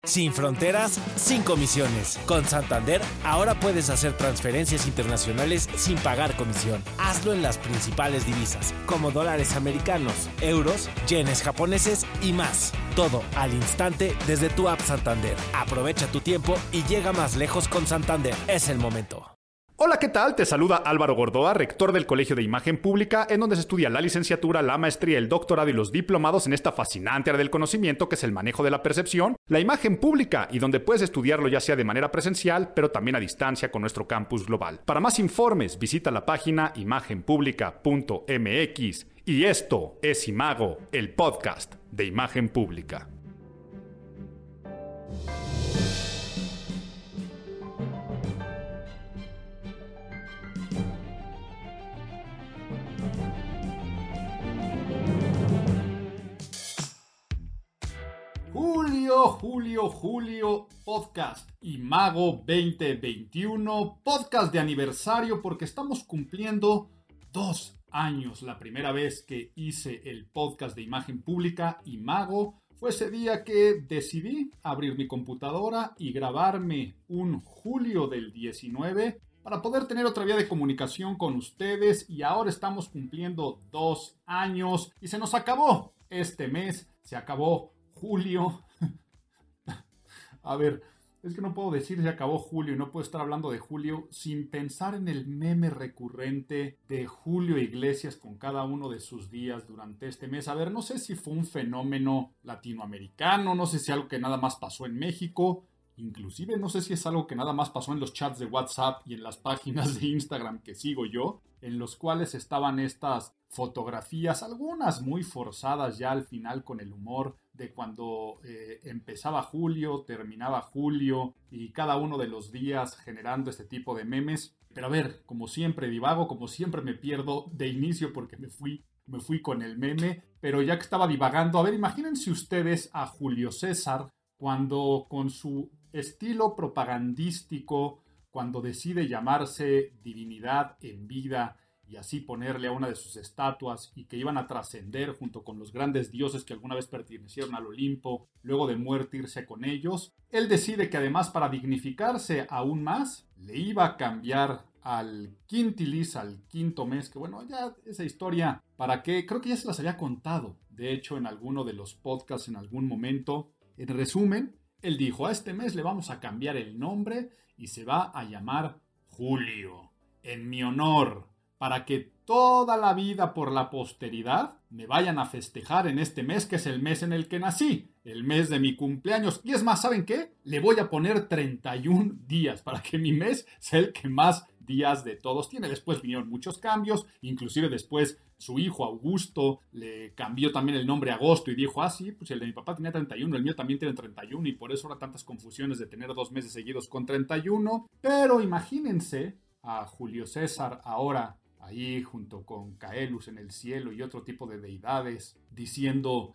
Sin fronteras, sin comisiones. Con Santander, ahora puedes hacer transferencias internacionales sin pagar comisión. Hazlo en las principales divisas, como dólares americanos, euros, yenes japoneses y más. Todo al instante desde tu app Santander. Aprovecha tu tiempo y llega más lejos con Santander. Es el momento. Hola, ¿qué tal? Te saluda Álvaro Gordoa, rector del Colegio de Imagen Pública, en donde se estudia la licenciatura, la maestría, el doctorado y los diplomados en esta fascinante área del conocimiento que es el manejo de la percepción, la imagen pública, y donde puedes estudiarlo ya sea de manera presencial, pero también a distancia con nuestro campus global. Para más informes, visita la página imagenpublica.mx. Y esto es Imago, el podcast de Imagen Pública. Julio, podcast Imago 2021, podcast de aniversario porque estamos cumpliendo 2 años. La primera vez que hice el podcast de Imagen Pública, Imago, fue ese día que decidí abrir mi computadora y grabarme un julio del 19 para poder tener otra vía de comunicación con ustedes, y ahora estamos cumpliendo 2 años y se nos acabó este mes, se acabó julio. A ver, es que no puedo decir se acabó julio y no puedo estar hablando de julio sin pensar en el meme recurrente de Julio Iglesias con cada uno de sus días durante este mes. A ver, no sé si fue un fenómeno latinoamericano, no sé si algo que nada más pasó en México, inclusive no sé si es algo que nada más pasó en los chats de WhatsApp y en las páginas de Instagram que sigo yo, en los cuales estaban estas fotografías, algunas muy forzadas ya al final con el humor de cuando empezaba julio, terminaba julio y cada uno de los días generando este tipo de memes. Pero a ver, como siempre divago, como siempre me pierdo de inicio porque me fui con el meme, pero ya que estaba divagando, a ver, imagínense ustedes a Julio César cuando con su estilo propagandístico, cuando decide llamarse Divinidad en Vida y así ponerle a una de sus estatuas y que iban a trascender junto con los grandes dioses que alguna vez pertenecieron al Olimpo, luego de muerte irse con ellos, él decide que además para dignificarse aún más, le iba a cambiar al quintilis, al quinto mes, que bueno, ya esa historia, ¿para qué? Creo que ya se las había contado, de hecho en alguno de los podcasts en algún momento. En resumen, él dijo, a este mes le vamos a cambiar el nombre y se va a llamar Julio, en mi honor, para que toda la vida por la posteridad me vayan a festejar en este mes, que es el mes en el que nací, el mes de mi cumpleaños. Y es más, ¿saben qué? Le voy a poner 31 días para que mi mes sea el que más días de todos tiene. Después vinieron muchos cambios, inclusive después su hijo Augusto le cambió también el nombre a Agosto y dijo, sí, pues el de mi papá tenía 31, el mío también tiene 31 y por eso ahora tantas confusiones de tener 2 meses seguidos con 31. Pero imagínense a Julio César ahora ahí junto con Caelus en el cielo y otro tipo de deidades, diciendo,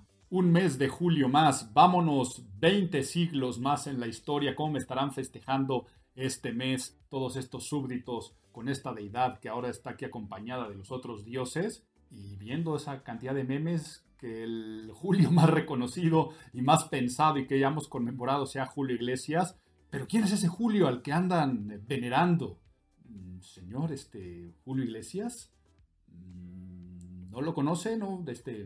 un mes de julio más, vámonos 20 siglos más en la historia, ¿cómo me estarán festejando este mes todos estos súbditos con esta deidad que ahora está aquí acompañada de los otros dioses? Y viendo esa cantidad de memes, que el Julio más reconocido y más pensado y que ya hemos conmemorado sea Julio Iglesias, pero ¿quién es ese Julio al que andan venerando? Señor, Julio Iglesias, ¿no lo conoce? ¿No?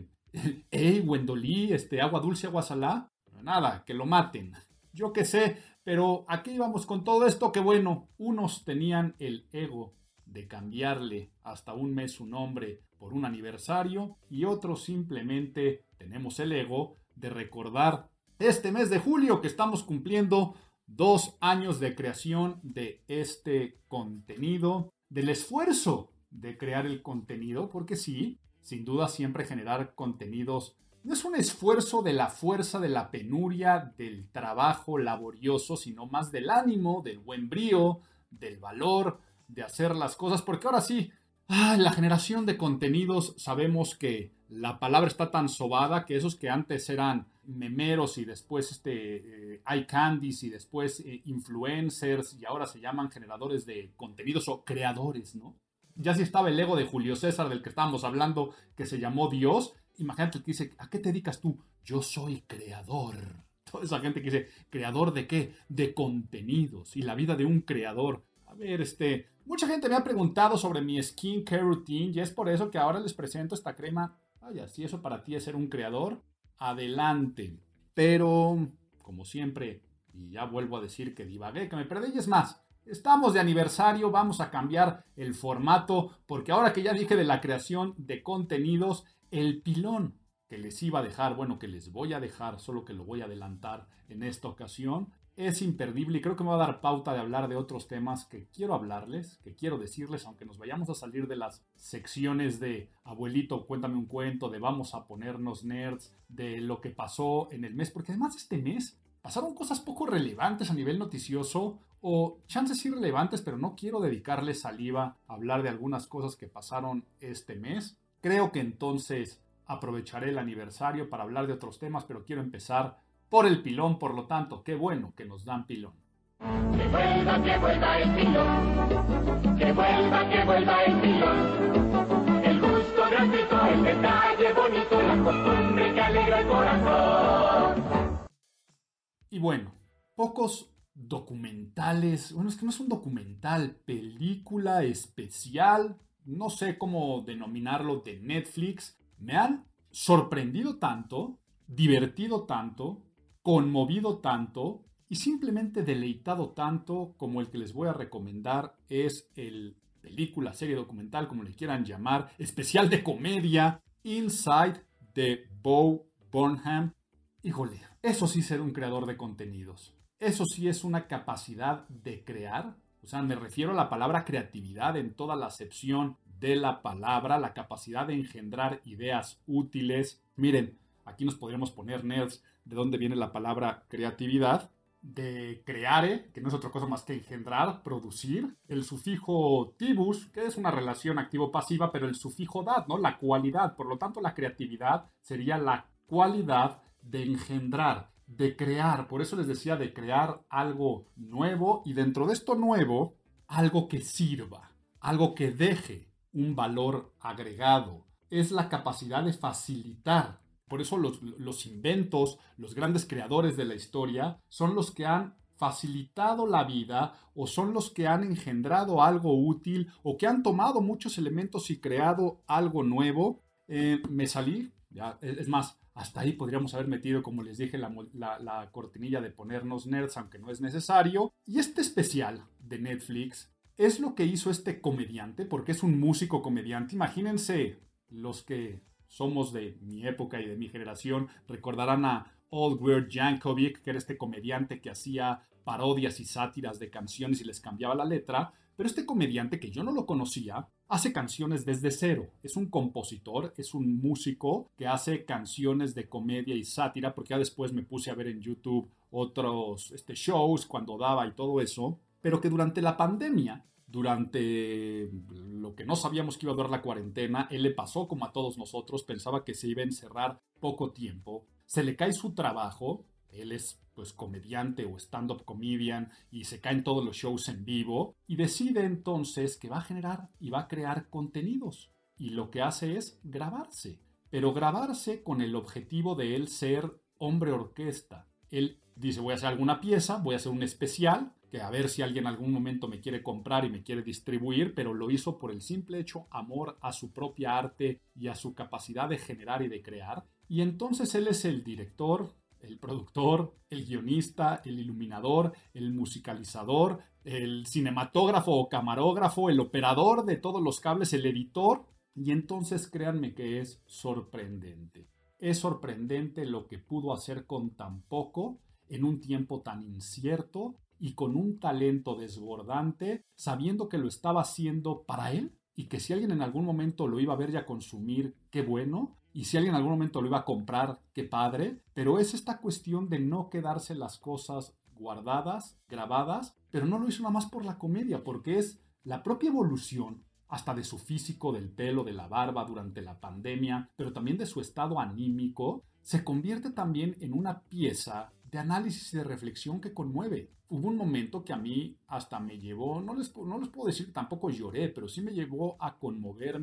Wendolí, agua dulce, agua salá. Nada, que lo maten. Yo qué sé, pero aquí íbamos con todo esto que bueno, unos tenían el ego de cambiarle hasta un mes su nombre por un aniversario y otros simplemente tenemos el ego de recordar este mes de julio que estamos cumpliendo 2 años de creación de este contenido, del esfuerzo de crear el contenido, porque sí, sin duda siempre generar contenidos no es un esfuerzo de la fuerza, de la penuria, del trabajo laborioso, sino más del ánimo, del buen brío, del valor de hacer las cosas, porque ahora sí, la generación de contenidos, sabemos que la palabra está tan sobada que esos que antes eran memeros y después eye candies y después influencers y ahora se llaman generadores de contenidos o creadores, ¿no? Ya si estaba el ego de Julio César del que estábamos hablando, que se llamó Dios. Imagínate el que dice, ¿a qué te dedicas tú? Yo soy creador. Toda esa gente que dice, ¿creador de qué? De contenidos y la vida de un creador. A ver, mucha gente me ha preguntado sobre mi skincare routine y es por eso que ahora les presento esta crema. Vaya, si eso para ti es ser un creador, adelante. Pero, como siempre, y ya vuelvo a decir que divagué, que me perdí, y es más, estamos de aniversario, vamos a cambiar el formato, porque ahora que ya dije de la creación de contenidos, el pilón que les iba a dejar, bueno, que les voy a dejar, solo que lo voy a adelantar en esta ocasión, es imperdible y creo que me va a dar pauta de hablar de otros temas que quiero hablarles, que quiero decirles, aunque nos vayamos a salir de las secciones de abuelito, cuéntame un cuento, de vamos a ponernos nerds, de lo que pasó en el mes, porque además este mes pasaron cosas poco relevantes a nivel noticioso o chances irrelevantes, pero no quiero dedicarle saliva a hablar de algunas cosas que pasaron este mes. Creo que entonces aprovecharé el aniversario para hablar de otros temas, pero quiero empezar por el pilón, por lo tanto, qué bueno que nos dan pilón. Que vuelva el pilón, que vuelva el pilón. El gusto gratuito, el detalle bonito, la costumbre que alegra el corazón. Y bueno, pocos documentales, bueno, es que no es un documental, película especial, no sé cómo denominarlo, de Netflix, me han sorprendido tanto, divertido tanto, conmovido tanto y simplemente deleitado tanto como el que les voy a recomendar es el película, serie documental, como le quieran llamar, especial de comedia, Inside de Bo Burnham. Híjole, eso sí ser un creador de contenidos. Eso sí es una capacidad de crear. O sea, me refiero a la palabra creatividad en toda la acepción de la palabra, la capacidad de engendrar ideas útiles. Miren, aquí nos podríamos poner nerds de dónde viene la palabra creatividad, de creare, que no es otra cosa más que engendrar, producir, el sufijo tibus, que es una relación activo-pasiva, pero el sufijo dad, ¿no? La cualidad, por lo tanto la creatividad sería la cualidad de engendrar, de crear, por eso les decía de crear algo nuevo y dentro de esto nuevo, algo que sirva, algo que deje un valor agregado, es la capacidad de facilitar. Por eso los inventos, los grandes creadores de la historia, son los que han facilitado la vida o son los que han engendrado algo útil o que han tomado muchos elementos y creado algo nuevo. Me salí, ya, es más, hasta ahí podríamos haber metido, como les dije, la cortinilla de ponernos nerds, aunque no es necesario. Y este especial de Netflix es lo que hizo este comediante, porque es un músico comediante. Imagínense los que somos de mi época y de mi generación, recordarán a Old Weird Yankovic, que era este comediante que hacía parodias y sátiras de canciones y les cambiaba la letra, pero este comediante que yo no lo conocía, hace canciones desde cero. Es un compositor, es un músico que hace canciones de comedia y sátira, porque ya después me puse a ver en YouTube otros shows cuando daba y todo eso, pero que durante la pandemia, durante lo que no sabíamos que iba a durar la cuarentena, él le pasó como a todos nosotros, pensaba que se iba a encerrar poco tiempo, se le cae su trabajo, él es pues comediante o stand-up comedian y se caen todos los shows en vivo y decide entonces que va a generar y va a crear contenidos y lo que hace es grabarse, pero grabarse con el objetivo de él ser hombre orquesta. Él dice voy a hacer alguna pieza, voy a hacer un especial que a ver si alguien en algún momento me quiere comprar y me quiere distribuir, pero lo hizo por el simple hecho amor a su propia arte y a su capacidad de generar y de crear. Y entonces él es el director, el productor, el guionista, el iluminador, el musicalizador, el cinematógrafo o camarógrafo, el operador de todos los cables, el editor. Y entonces créanme que es sorprendente. Es sorprendente lo que pudo hacer con tan poco, en un tiempo tan incierto y con un talento desbordante, sabiendo que lo estaba haciendo para él y que si alguien en algún momento lo iba a ver y a consumir, qué bueno, y si alguien en algún momento lo iba a comprar, qué padre, pero es esta cuestión de no quedarse las cosas guardadas, grabadas, pero no lo hizo nada más por la comedia, porque es la propia evolución hasta de su físico, del pelo, de la barba durante la pandemia, pero también de su estado anímico, se convierte también en una pieza de análisis y de reflexión que conmueve. Hubo un momento que a mí hasta me llevó, no les puedo decir, tampoco lloré, pero sí me llevó a conmoverme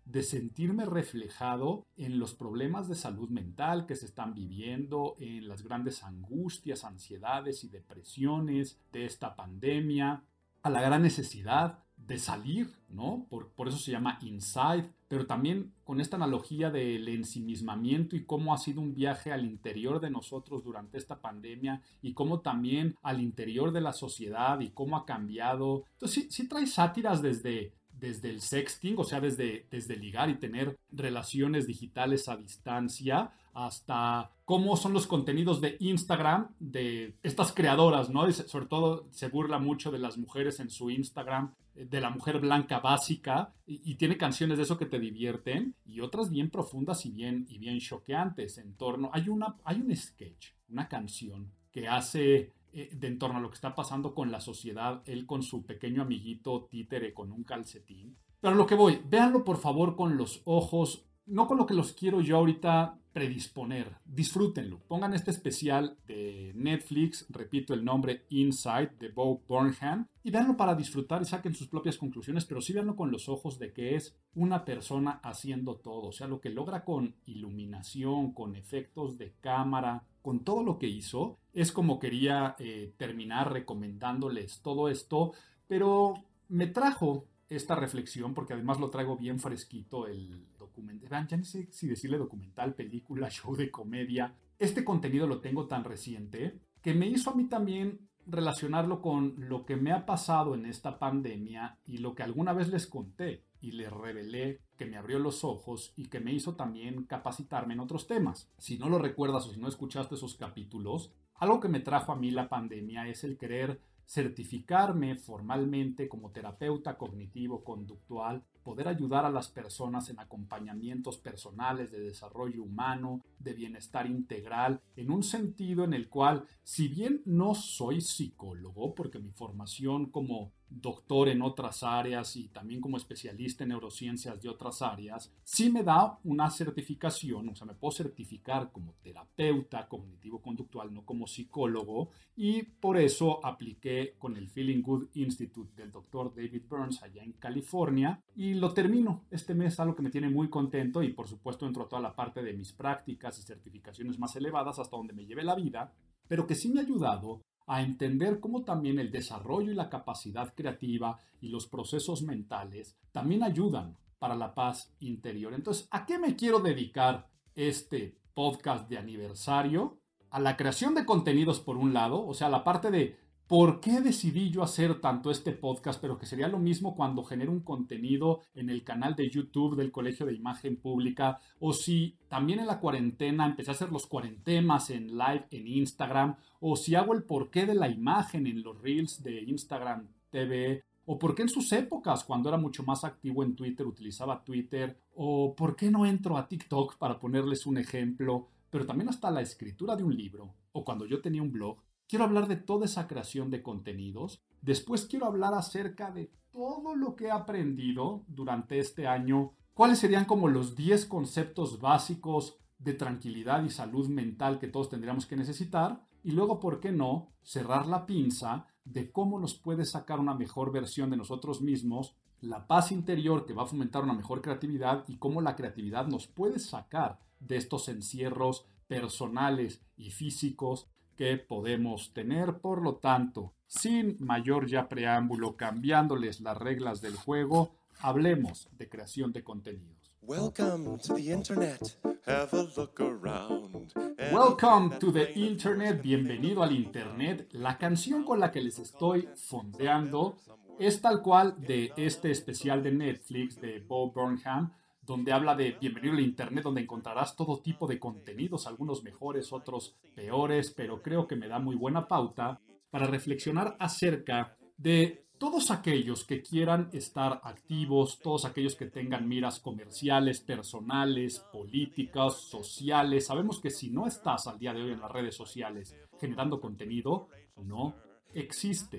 de sentirme reflejado en los problemas de salud mental que se están viviendo, en las grandes angustias, ansiedades y depresiones de esta pandemia, a la gran necesidad de salir, ¿no? Por eso se llama Inside, pero también con esta analogía del ensimismamiento y cómo ha sido un viaje al interior de nosotros durante esta pandemia y cómo también al interior de la sociedad y cómo ha cambiado. Entonces sí trae sátiras desde el sexting, o sea, desde ligar y tener relaciones digitales a distancia, hasta cómo son los contenidos de Instagram de estas creadoras, ¿no? Y sobre todo se burla mucho de las mujeres en su Instagram, de la mujer blanca básica, y tiene canciones de eso que te divierten, y otras bien profundas y bien choqueantes en torno. Hay un sketch, una canción que hace de en torno a lo que está pasando con la sociedad, él con su pequeño amiguito títere con un calcetín. Pero a lo que voy, véanlo por favor con los ojos, no con lo que los quiero yo ahorita predisponer. Disfrútenlo. Pongan este especial de Netflix, repito el nombre, Inside, de Bo Burnham, y véanlo para disfrutar y saquen sus propias conclusiones, pero sí véanlo con los ojos de que es una persona haciendo todo. O sea, lo que logra con iluminación, con efectos de cámara, con todo lo que hizo, es como quería terminar recomendándoles todo esto, pero me trajo esta reflexión, porque además lo traigo bien fresquito, el documental, vean, ya no sé si decirle documental, película, show de comedia. Este contenido lo tengo tan reciente que me hizo a mí también relacionarlo con lo que me ha pasado en esta pandemia y lo que alguna vez les conté y les revelé, que me abrió los ojos y que me hizo también capacitarme en otros temas. Si no lo recuerdas o si no escuchaste esos capítulos, algo que me trajo a mí la pandemia es el querer certificarme formalmente como terapeuta cognitivo-conductual, poder ayudar a las personas en acompañamientos personales de desarrollo humano, de bienestar integral, en un sentido en el cual, si bien no soy psicólogo, porque mi formación como doctor en otras áreas y también como especialista en neurociencias de otras áreas, sí me da una certificación, o sea, me puedo certificar como terapeuta cognitivo-conductual, no como psicólogo, y por eso apliqué con el Feeling Good Institute del doctor David Burns allá en California, y lo termino este mes, algo que me tiene muy contento, y por supuesto entro a toda la parte de mis prácticas y certificaciones más elevadas hasta donde me lleve la vida, pero que sí me ha ayudado a entender cómo también el desarrollo y la capacidad creativa y los procesos mentales también ayudan para la paz interior. Entonces, ¿a qué me quiero dedicar este podcast de aniversario? A la creación de contenidos por un lado, o sea, la parte de ¿por qué decidí yo hacer tanto este podcast? Pero que sería lo mismo cuando genero un contenido en el canal de YouTube del Colegio de Imagen Pública, o si también en la cuarentena empecé a hacer los cuarentemas en live en Instagram, o si hago el porqué de la imagen en los Reels de Instagram TV, o por qué en sus épocas, cuando era mucho más activo en Twitter, utilizaba Twitter, o por qué no entro a TikTok, para ponerles un ejemplo, pero también hasta la escritura de un libro, o cuando yo tenía un blog. Quiero hablar de toda esa creación de contenidos. Después quiero hablar acerca de todo lo que he aprendido durante este año. ¿Cuáles serían como los 10 conceptos básicos de tranquilidad y salud mental que todos tendríamos que necesitar? Y luego, ¿por qué no?, cerrar la pinza de cómo nos puede sacar una mejor versión de nosotros mismos, la paz interior que va a fomentar una mejor creatividad y cómo la creatividad nos puede sacar de estos encierros personales y físicos que podemos tener. Por lo tanto, sin mayor ya preámbulo, cambiándoles las reglas del juego, hablemos de creación de contenidos. Welcome to the internet. Have a look around. Welcome to the internet. Bienvenido al internet. La canción con la que les estoy fondeando es tal cual de este especial de Netflix de Bo Burnham, donde habla de bienvenido al internet, donde encontrarás todo tipo de contenidos, algunos mejores, otros peores, pero creo que me da muy buena pauta para reflexionar acerca de todos aquellos que quieran estar activos, todos aquellos que tengan miras comerciales, personales, políticas, sociales. Sabemos que si no estás al día de hoy en las redes sociales generando contenido, no existes.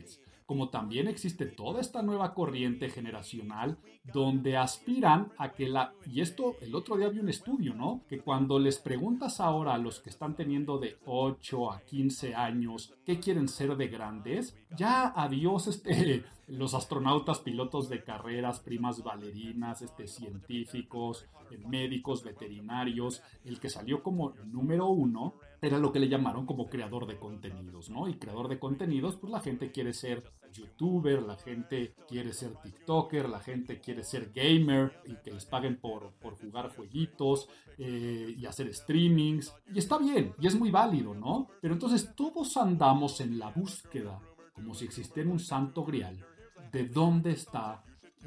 como también existe toda esta nueva corriente generacional donde aspiran a que y esto el otro día vi un estudio, ¿no? Que cuando les preguntas ahora a los que están teniendo de 8 a 15 años qué quieren ser de grandes, ya adiós los astronautas, pilotos de carreras, primas bailarinas, científicos, médicos, veterinarios. El que salió como número 1 era lo que le llamaron como creador de contenidos, ¿no? Y creador de contenidos, pues la gente quiere ser youtuber, la gente quiere ser tiktoker, la gente quiere ser gamer y que les paguen por jugar jueguitos y hacer streamings. Y está bien, y es muy válido, ¿no? Pero entonces todos andamos en la búsqueda, como si existiera un santo grial, de dónde está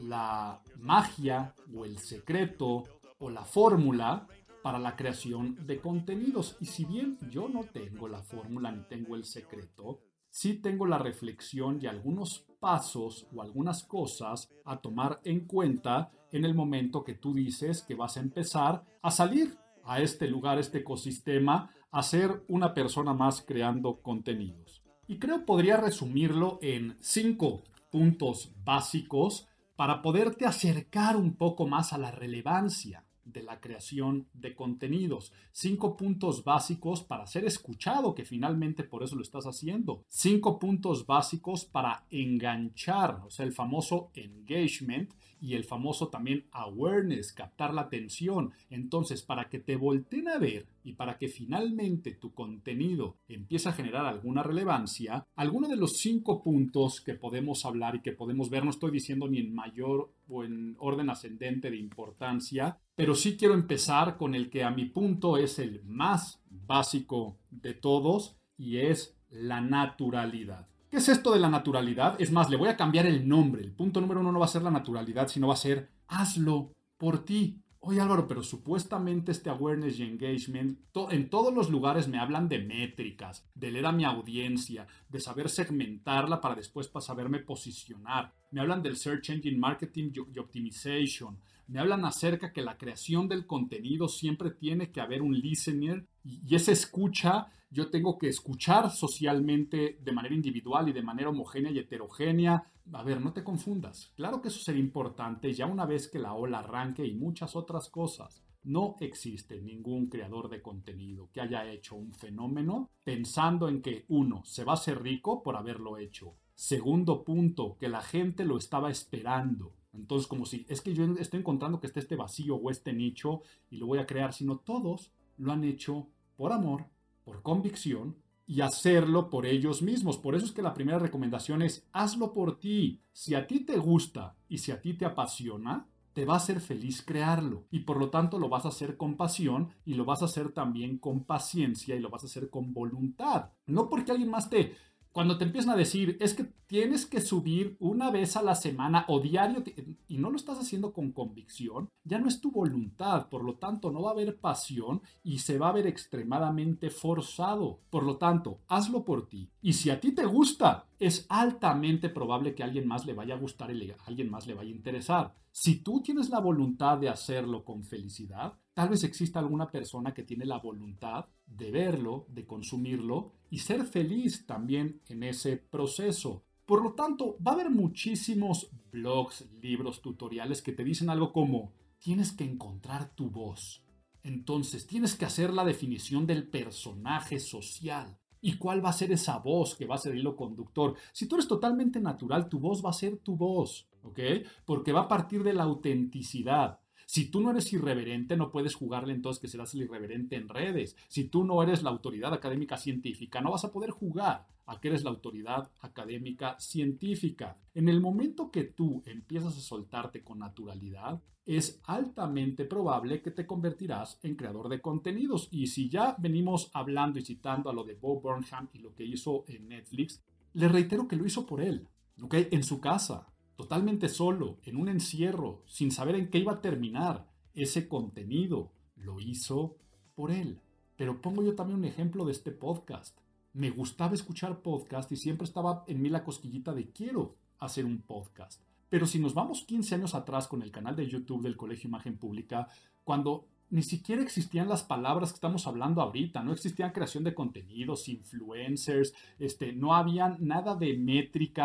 la magia o el secreto o la fórmula para la creación de contenidos. Y si bien yo no tengo la fórmula ni tengo el secreto, sí tengo la reflexión y algunos pasos o algunas cosas a tomar en cuenta en el momento que tú dices que vas a empezar a salir a este lugar, este ecosistema, a ser una persona más creando contenidos. Y creo podría resumirlo en 5 puntos básicos para poderte acercar un poco más a la relevancia de la creación de contenidos. 5 puntos básicos para ser escuchado, que finalmente por eso lo estás haciendo. 5 puntos básicos para enganchar, o sea, el famoso engagement y el famoso también awareness, captar la atención. Entonces, para que te volteen a ver y para que finalmente tu contenido empiece a generar alguna relevancia, alguno de los 5 puntos que podemos hablar y que podemos ver, no estoy diciendo ni en mayor o en orden ascendente de importancia, pero sí quiero empezar con el que a mi punto es el más básico de todos y es la naturalidad. ¿Qué es esto de la naturalidad? Es más, le voy a cambiar el nombre. El punto número 1 no va a ser la naturalidad, sino va a ser hazlo por ti. Oye Álvaro, pero supuestamente este awareness y engagement, en todos los lugares me hablan de métricas, de leer a mi audiencia, de saber segmentarla para después saberme posicionar. Me hablan del Search Engine Marketing y Optimization. Me hablan acerca que la creación del contenido siempre tiene que haber un listener y esa escucha, yo tengo que escuchar socialmente de manera individual y de manera homogénea y heterogénea. A ver, no te confundas. Claro que eso sería importante ya una vez que la ola arranque y muchas otras cosas. No existe ningún creador de contenido que haya hecho un fenómeno pensando en que, 1, se va a hacer rico por haberlo hecho. Segundo punto, que la gente lo estaba esperando. Entonces, como si es que yo estoy encontrando que está este vacío o este nicho y lo voy a crear, sino todos lo han hecho por amor, por convicción y hacerlo por ellos mismos. Por eso es que la primera recomendación es hazlo por ti. Si a ti te gusta y si a ti te apasiona, te va a hacer feliz crearlo y por lo tanto lo vas a hacer con pasión y lo vas a hacer también con paciencia y lo vas a hacer con voluntad. No porque alguien más cuando te empiezan a decir, es que tienes que subir una vez a la semana o diario y no lo estás haciendo con convicción, ya no es tu voluntad, por lo tanto no va a haber pasión y se va a ver extremadamente forzado. Por lo tanto, hazlo por ti. Y si a ti te gusta, es altamente probable que a alguien más le vaya a gustar y a alguien más le vaya a interesar. Si tú tienes la voluntad de hacerlo con felicidad, tal vez exista alguna persona que tiene la voluntad de verlo, de consumirlo y ser feliz también en ese proceso. Por lo tanto, va a haber muchísimos blogs, libros, tutoriales que te dicen algo como tienes que encontrar tu voz. Entonces, tienes que hacer la definición del personaje social. ¿Y cuál va a ser esa voz que va a ser el hilo conductor? Si tú eres totalmente natural, tu voz va a ser tu voz, ¿ok? Porque va a partir de la autenticidad. Si tú no eres irreverente, no puedes jugarle entonces que serás el irreverente en redes. Si tú no eres la autoridad académica científica, no vas a poder jugar a que eres la autoridad académica científica. En el momento que tú empiezas a soltarte con naturalidad, es altamente probable que te convertirás en creador de contenidos. Y si ya venimos hablando y citando a lo de Bo Burnham y lo que hizo en Netflix, le reitero que lo hizo por él, ¿ok? En su casa. Totalmente solo, en un encierro, sin saber en qué iba a terminar ese contenido. Lo hizo por él. Pero pongo yo también un ejemplo de este podcast. Me gustaba escuchar podcast y siempre estaba en mí la cosquillita de quiero hacer un podcast. Pero si nos vamos 15 años atrás con el canal de YouTube del Colegio Imagen Pública, cuando ni siquiera existían las palabras que estamos hablando ahorita, no existían creación de contenidos, influencers, no había nada de métricas.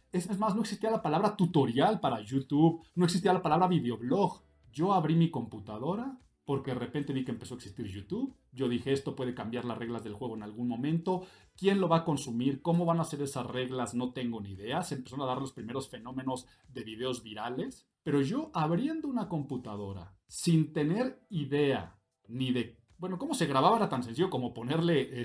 Es más, no existía la palabra tutorial para YouTube, no existía la palabra videoblog. Yo abrí mi computadora porque de repente vi que empezó a existir YouTube. Yo dije, esto puede cambiar las reglas del juego en algún momento. ¿Quién lo va a consumir? ¿Cómo van a ser esas reglas? No tengo ni idea. Se empezaron a dar los primeros fenómenos de videos virales. Pero yo abriendo una computadora sin tener idea ni de... Bueno, cómo se grababa era tan sencillo como ponerle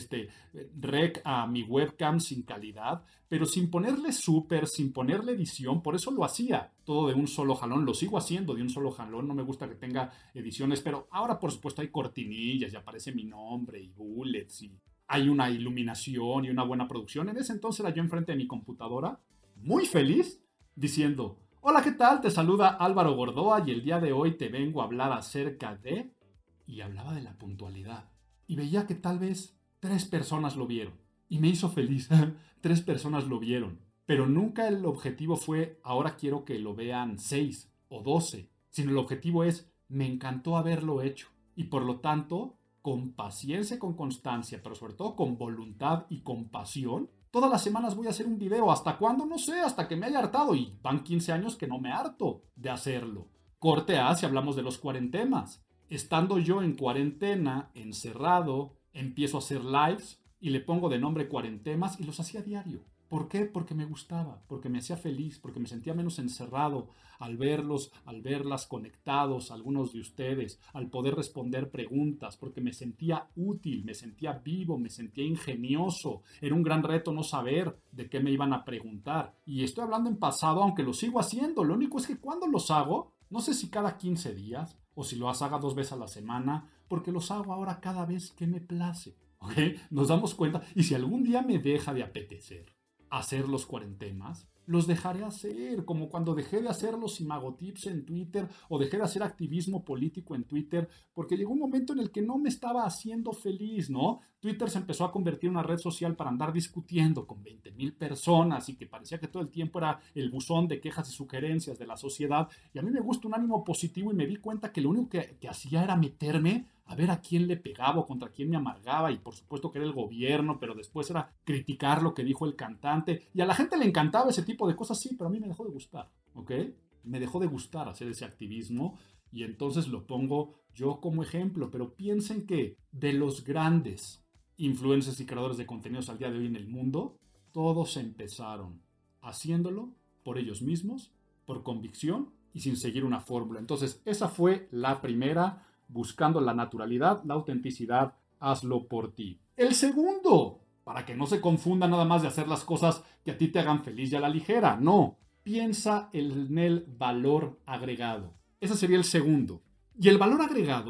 rec a mi webcam sin calidad, pero sin ponerle súper, sin ponerle edición, por eso lo hacía todo de un solo jalón, lo sigo haciendo de un solo jalón, no me gusta que tenga ediciones, pero ahora por supuesto hay cortinillas y aparece mi nombre y bullets y hay una iluminación y una buena producción. En ese entonces era yo enfrente de mi computadora, muy feliz, diciendo, hola, ¿qué tal? Te saluda Álvaro Gordoa y el día de hoy te vengo a hablar acerca de... Y hablaba de la puntualidad. Y veía que tal vez 3 personas lo vieron. Y me hizo feliz. 3 personas lo vieron. Pero nunca el objetivo fue, ahora quiero que lo vean 6 o 12. Sino el objetivo es, me encantó haberlo hecho. Y por lo tanto, con paciencia y con constancia, pero sobre todo con voluntad y con pasión, todas las semanas voy a hacer un video. ¿Hasta cuándo? No sé, hasta que me haya hartado. Y van 15 años que no me harto de hacerlo. Corte A si hablamos de los cuarentemas. Estando yo en cuarentena, encerrado, empiezo a hacer lives y le pongo de nombre Cuarentemas y los hacía a diario. ¿Por qué? Porque me gustaba, porque me hacía feliz, porque me sentía menos encerrado al verlos, al verlas conectados, algunos de ustedes, al poder responder preguntas, porque me sentía útil, me sentía vivo, me sentía ingenioso. Era un gran reto no saber de qué me iban a preguntar. Y estoy hablando en pasado, aunque lo sigo haciendo. Lo único es que cuando los hago, no sé si cada 15 días, o si lo haga 2 veces a la semana, porque los hago ahora cada vez que me place. ¿Ok? Nos damos cuenta. Y si algún día me deja de apetecer hacer los cuarentemas, los dejaré hacer, como cuando dejé de hacer los imagotips en Twitter o dejé de hacer activismo político en Twitter, porque llegó un momento en el que no me estaba haciendo feliz, ¿no? Twitter se empezó a convertir en una red social para andar discutiendo con 20,000 personas y que parecía que todo el tiempo era el buzón de quejas y sugerencias de la sociedad, y a mí me gusta un ánimo positivo y me di cuenta que lo único que hacía era meterme a ver a quién le pegaba o contra quién me amargaba, y por supuesto que era el gobierno, pero después era criticar lo que dijo el cantante, y a la gente le encantaba ese tipo de cosas, sí, pero a mí me dejó de gustar, ¿ok? Me dejó de gustar hacer ese activismo, y entonces lo pongo yo como ejemplo, pero piensen que de los grandes influencers y creadores de contenidos al día de hoy en el mundo, todos empezaron haciéndolo por ellos mismos, por convicción y sin seguir una fórmula. Entonces, esa fue la primera, buscando la naturalidad, la autenticidad, hazlo por ti. El segundo, para que no se confunda nada más de hacer las cosas que a ti te hagan feliz y a la ligera, no, piensa en el valor agregado. Ese sería el segundo. Y el valor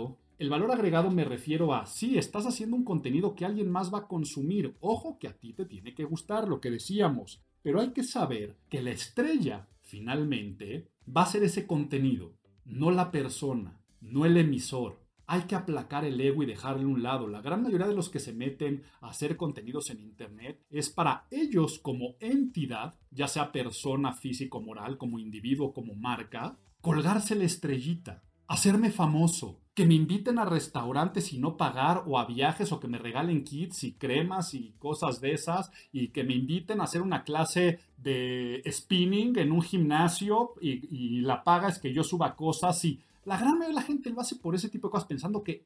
agregado me refiero a, sí, estás haciendo un contenido que alguien más va a consumir. Ojo que a ti te tiene que gustar lo que decíamos, pero hay que saber que la estrella, finalmente, va a ser ese contenido, no la persona, no el emisor. Hay que aplacar el ego y dejarlo a un lado. La gran mayoría de los que se meten a hacer contenidos en internet es para ellos como entidad, ya sea persona, físico, moral, como individuo, como marca, colgarse la estrellita, hacerme famoso, que me inviten a restaurantes y no pagar, o a viajes, o que me regalen kits y cremas y cosas de esas, y que me inviten a hacer una clase de spinning en un gimnasio y la paga es que yo suba cosas. Y la gran mayoría de la gente lo hace por ese tipo de cosas, pensando que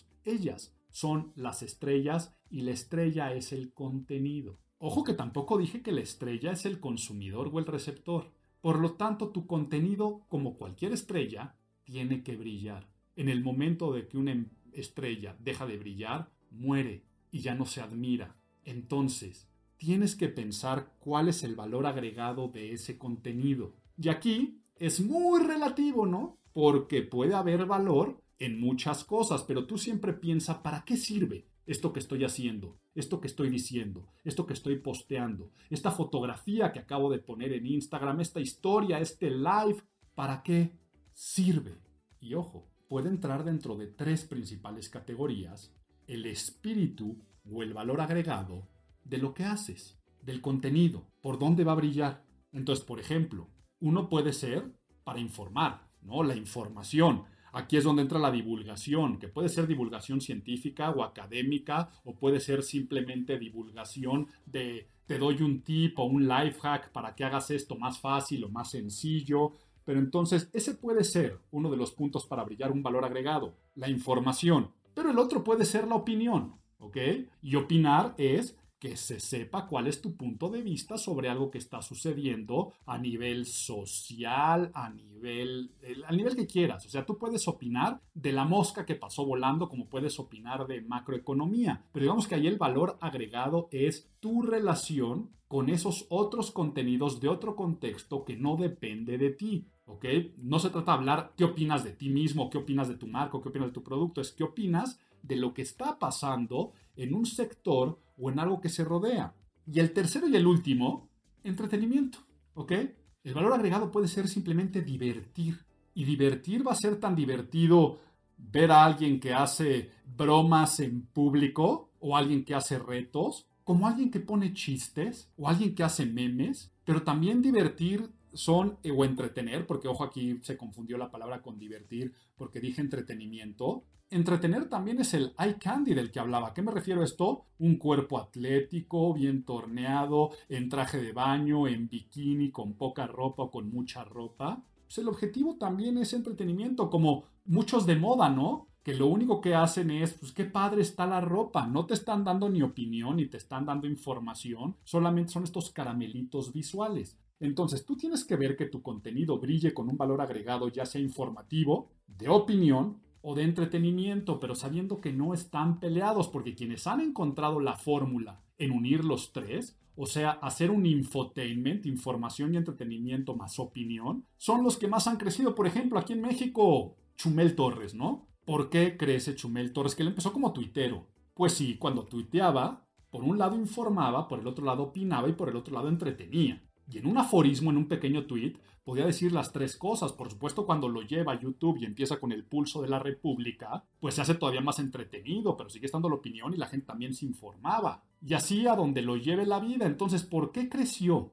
ellas son las estrellas y la estrella es el contenido. Ojo que tampoco dije que la estrella es el consumidor o el receptor. Por lo tanto, tu contenido, como cualquier estrella, tiene que brillar. En el momento de que una estrella deja de brillar, muere y ya no se admira. Entonces, tienes que pensar cuál es el valor agregado de ese contenido. Y aquí es muy relativo, ¿no? Porque puede haber valor en muchas cosas, pero tú siempre piensa, ¿para qué sirve esto que estoy haciendo? Esto que estoy diciendo, esto que estoy posteando, esta fotografía que acabo de poner en Instagram, esta historia, este live, ¿para qué sirve? Y ojo, puede entrar dentro de 3 principales categorías: el espíritu o el valor agregado de lo que haces, del contenido, por dónde va a brillar. Entonces, por ejemplo, uno puede ser para informar, ¿no? La información. Aquí es donde entra la divulgación, que puede ser divulgación científica o académica, o puede ser simplemente divulgación de te doy un tip o un life hack para que hagas esto más fácil o más sencillo. Pero entonces ese puede ser uno de los puntos para brillar un valor agregado, la información. Pero el otro puede ser la opinión, ¿ok? Y opinar es que se sepa cuál es tu punto de vista sobre algo que está sucediendo a nivel social, al nivel que quieras. O sea, tú puedes opinar de la mosca que pasó volando, como puedes opinar de macroeconomía. Pero digamos que ahí el valor agregado es tu relación con esos otros contenidos de otro contexto que no depende de ti. ¿Ok? No se trata de hablar qué opinas de ti mismo, qué opinas de tu marca, qué opinas de tu producto, es qué opinas de lo que está pasando en un sector o en algo que se rodea. Y el tercero y el último, entretenimiento. ¿Ok? El valor agregado puede ser simplemente divertir. Y divertir va a ser tan divertido ver a alguien que hace bromas en público o alguien que hace retos, como alguien que pone chistes o alguien que hace memes, pero también divertir o entretener, porque ojo, aquí se confundió la palabra con divertir porque dije entretenimiento. Entretener también es el eye candy del que hablaba. ¿A qué me refiero a esto? Un cuerpo atlético, bien torneado, en traje de baño, en bikini, con poca ropa o con mucha ropa. Pues el objetivo también es entretenimiento, como muchos de moda, ¿no? Que lo único que hacen es, pues qué padre está la ropa. No te están dando ni opinión ni te están dando información, solamente son estos caramelitos visuales. Entonces, tú tienes que ver que tu contenido brille con un valor agregado, ya sea informativo, de opinión o de entretenimiento, pero sabiendo que no están peleados, porque quienes han encontrado la fórmula en unir los tres, o sea, hacer un infotainment, información y entretenimiento más opinión, son los que más han crecido. Por ejemplo, aquí en México, Chumel Torres, ¿no? ¿Por qué crece Chumel Torres? Que él empezó como tuitero. Pues sí, cuando tuiteaba, por un lado informaba, por el otro lado opinaba y por el otro lado entretenía. Y en un aforismo, en un pequeño tweet, podía decir las tres cosas. Por supuesto, cuando lo lleva a YouTube y empieza con el pulso de la República, pues se hace todavía más entretenido, pero sigue estando la opinión y la gente también se informaba. Y así a donde lo lleve la vida. Entonces, ¿por qué creció?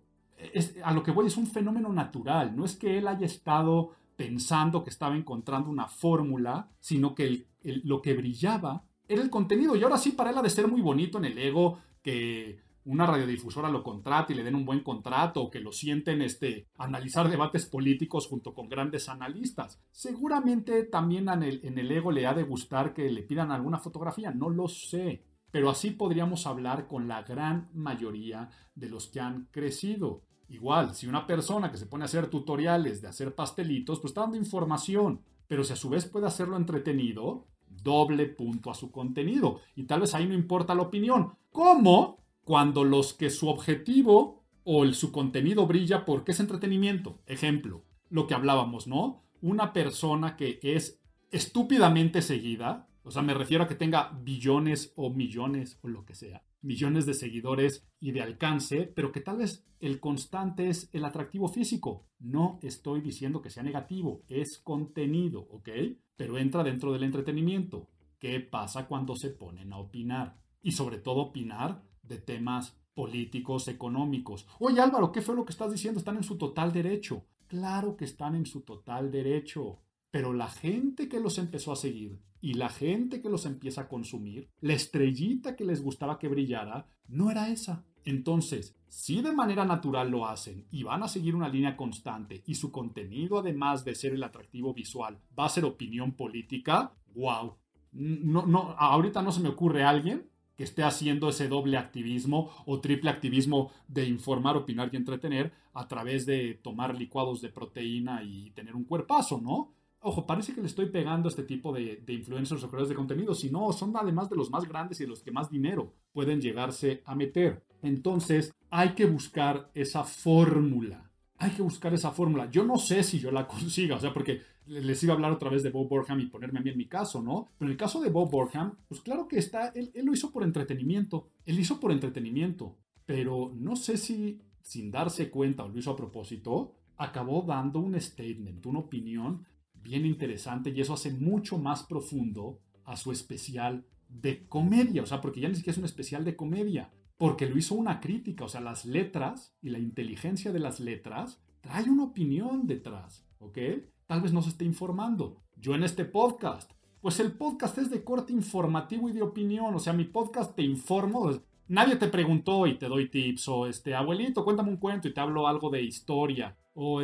A lo que voy es un fenómeno natural. No es que él haya estado pensando que estaba encontrando una fórmula, sino que lo que brillaba era el contenido. Y ahora sí, para él ha de ser muy bonito en el ego que una radiodifusora lo contrate y le den un buen contrato, o que lo sienten analizar debates políticos junto con grandes analistas. Seguramente también en el ego le ha de gustar que le pidan alguna fotografía, no lo sé. Pero así podríamos hablar con la gran mayoría de los que han crecido. Igual, si una persona que se pone a hacer tutoriales de hacer pastelitos, pues está dando información, pero si a su vez puede hacerlo entretenido, doble punto a su contenido. Y tal vez ahí no importa la opinión. ¿Cómo? Cuando los que su objetivo o su contenido brilla porque es entretenimiento. Ejemplo, lo que hablábamos, ¿no? Una persona que es estúpidamente seguida, o sea, me refiero a que tenga billones o millones o lo que sea, millones de seguidores y de alcance, pero que tal vez el constante es el atractivo físico. No estoy diciendo que sea negativo, es contenido, ¿ok? Pero entra dentro del entretenimiento. ¿Qué pasa cuando se ponen a opinar? Y sobre todo opinar de temas políticos, económicos. Oye Álvaro, ¿qué fue lo que estás diciendo? Están en su total derecho. Claro que están en su total derecho. Pero la gente que los empezó a seguir y la gente que los empieza a consumir, la estrellita que les gustaba que brillara, no era esa. Entonces, si de manera natural lo hacen y van a seguir una línea constante y su contenido, además de ser el atractivo visual, va a ser opinión política, wow. No, ahorita no se me ocurre alguien que esté haciendo ese doble activismo o triple activismo de informar, opinar y entretener a través de tomar licuados de proteína y tener un cuerpazo, ¿no? Ojo, parece que le estoy pegando a este tipo de influencers o creadores de contenido. Si no, son además de los más grandes y de los que más dinero pueden llegarse a meter. Entonces, hay que buscar esa fórmula. Hay que buscar esa fórmula. Yo no sé si yo la consiga, o sea, porque les iba a hablar otra vez de Bob Burham y ponerme a mí en mi caso, ¿no? Pero en el caso de Bob Burham, pues claro que él lo hizo por entretenimiento. Él hizo por entretenimiento. Pero no sé si, sin darse cuenta o lo hizo a propósito, acabó dando un statement, una opinión bien interesante, y eso hace mucho más profundo a su especial de comedia, o sea, porque ya ni siquiera es un especial de comedia, porque lo hizo una crítica, o sea, las letras y la inteligencia de las letras trae una opinión detrás, ¿ok? Tal vez no se esté informando, Yo en este podcast, pues el podcast es de corte informativo y de opinión, o sea, mi podcast te informo, nadie te preguntó y te doy tips, o abuelito, cuéntame un cuento y te hablo algo de historia, o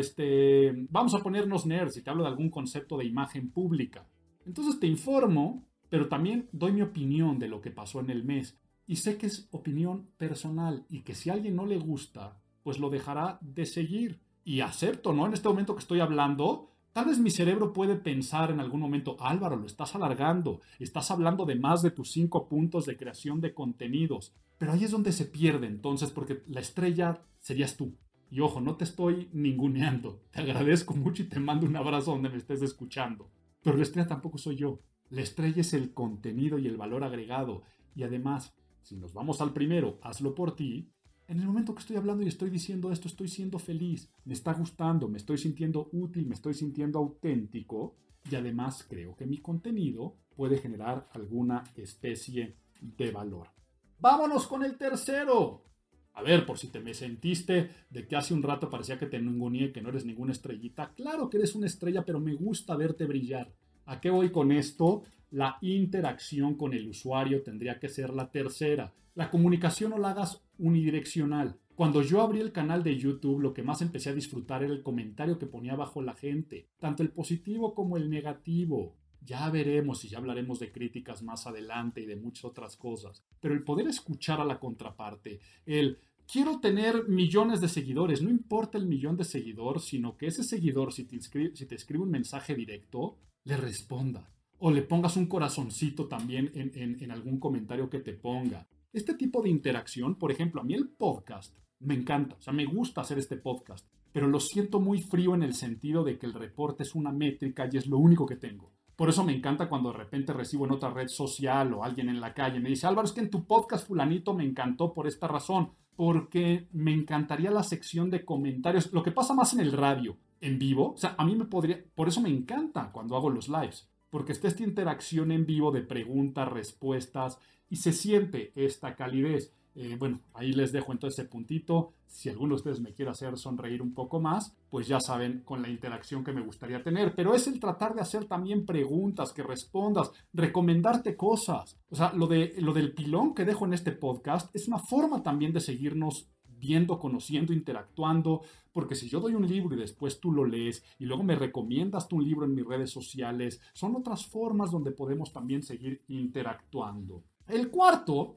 vamos a ponernos nerds y te hablo de algún concepto de imagen pública. Entonces te informo, pero también doy mi opinión de lo que pasó en el mes. Y sé que es opinión personal y que si a alguien no le gusta, pues lo dejará de seguir. Y acepto, ¿no? En este momento que estoy hablando, tal vez mi cerebro puede pensar en algún momento, Álvaro, lo estás alargando, estás hablando de más de tus 5 puntos de creación de contenidos. Pero ahí es donde se pierde entonces, porque la estrella serías tú. Y ojo, no te estoy ninguneando. Te agradezco mucho y te mando un abrazo donde me estés escuchando. Pero la estrella tampoco soy yo. La estrella es el contenido y el valor agregado. Y además, si nos vamos al primero, hazlo por ti. En el momento que estoy hablando y estoy diciendo esto, estoy siendo feliz. Me está gustando, me estoy sintiendo útil, me estoy sintiendo auténtico. Y además creo que mi contenido puede generar alguna especie de valor. ¡Vámonos con el tercero! A ver, por si te me sentiste de que hace un rato parecía que te ninguneé, que no eres ninguna estrellita. Claro que eres una estrella, pero me gusta verte brillar. ¿A qué voy con esto? La interacción con el usuario tendría que ser la tercera. La comunicación no la hagas unidireccional. Cuando yo abrí el canal de YouTube, lo que más empecé a disfrutar era el comentario que ponía abajo la gente, tanto el positivo como el negativo. Ya veremos y ya hablaremos de críticas más adelante y de muchas otras cosas. Pero el poder escuchar a la contraparte, quiero tener millones de seguidores, no importa el millón de seguidores, sino que ese seguidor, si te escribe un mensaje directo, le responda. O le pongas un corazoncito también en algún comentario que te ponga. Este tipo de interacción, por ejemplo, a mí el podcast me encanta. O sea, me gusta hacer este podcast. Pero lo siento muy frío en el sentido de que el reporte es una métrica y es lo único que tengo. Por eso me encanta cuando de repente recibo en otra red social o alguien en la calle me dice, Álvaro, es que en tu podcast fulanito me encantó por esta razón. Porque me encantaría la sección de comentarios. Lo que pasa más en el radio, en vivo. O sea, a mí por eso me encanta cuando hago los lives. Porque está esta interacción en vivo de preguntas, respuestas y se siente esta calidez. Bueno, ahí les dejo entonces ese puntito. Si alguno de ustedes me quiere hacer sonreír un poco más, pues ya saben con la interacción que me gustaría tener. Pero es el tratar de hacer también preguntas, que respondas, recomendarte cosas. O sea, lo del pilón que dejo en este podcast es una forma también de seguirnos viendo, conociendo, interactuando, porque si yo doy un libro y después tú lo lees y luego me recomiendas tú un libro en mis redes sociales, son otras formas donde podemos también seguir interactuando. El cuarto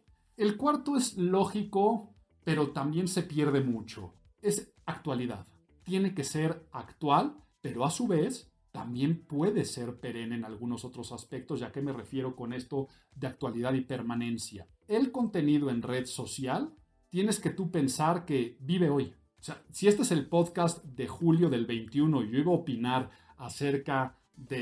es lógico, pero también se pierde mucho. Es actualidad. Tiene que ser actual, pero a su vez también puede ser perenne en algunos otros aspectos, ya que me refiero con esto de actualidad y permanencia. El contenido en red social tienes que tú pensar que vive hoy. O sea, si este es el podcast de julio del 21 y yo iba a opinar acerca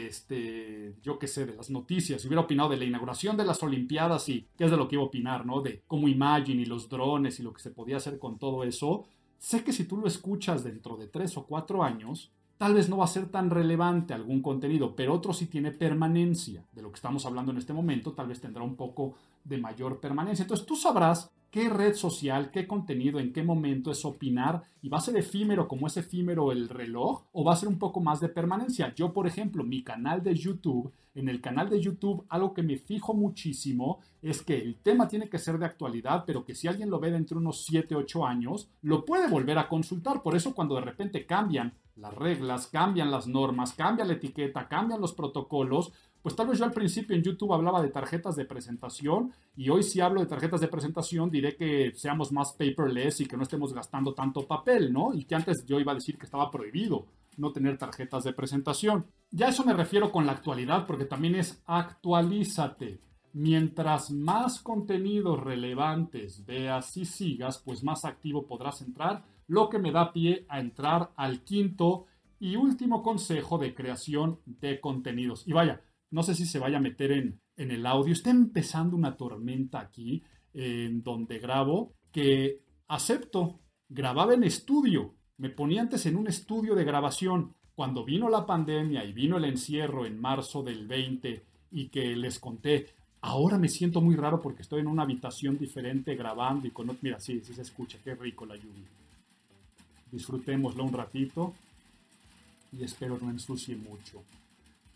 de, yo qué sé, de las noticias, si hubiera opinado de la inauguración de las Olimpiadas y qué es de lo que iba a opinar, ¿no? De cómo Imagine y los drones y lo que se podía hacer con todo eso, sé que si tú lo escuchas dentro de 3 o 4 años, tal vez no va a ser tan relevante algún contenido, pero otro sí tiene permanencia. De lo que estamos hablando en este momento, tal vez tendrá un poco de mayor permanencia. Entonces tú sabrás qué red social, qué contenido, en qué momento es opinar y va a ser efímero como es efímero el reloj o va a ser un poco más de permanencia. Yo, por ejemplo, mi canal de YouTube, en el canal de YouTube algo que me fijo muchísimo es que el tema tiene que ser de actualidad, pero que si alguien lo ve dentro de unos 7, 8 años, lo puede volver a consultar. Por eso cuando de repente cambian las reglas, cambian las normas, cambia la etiqueta, cambian los protocolos, pues tal vez yo al principio en YouTube hablaba de tarjetas de presentación y hoy si hablo de tarjetas de presentación diré que seamos más paperless y que no estemos gastando tanto papel, ¿no? Y que antes yo iba a decir que estaba prohibido no tener tarjetas de presentación. Ya a eso me refiero con la actualidad porque también es actualízate. Mientras más contenidos relevantes veas y sigas, pues más activo podrás entrar, lo que me da pie a entrar al quinto y último consejo de creación de contenidos. Y vaya, no sé si se vaya a meter en el audio. Está empezando una tormenta aquí en donde grabo que acepto. Grababa en estudio. Me ponía antes en un estudio de grabación. Cuando vino la pandemia y vino el encierro en marzo del 20 y que les conté, ahora me siento muy raro porque estoy en una habitación diferente grabando y con... Mira, sí se escucha. Qué rico la lluvia. Disfrutémoslo un ratito y espero no ensucie mucho.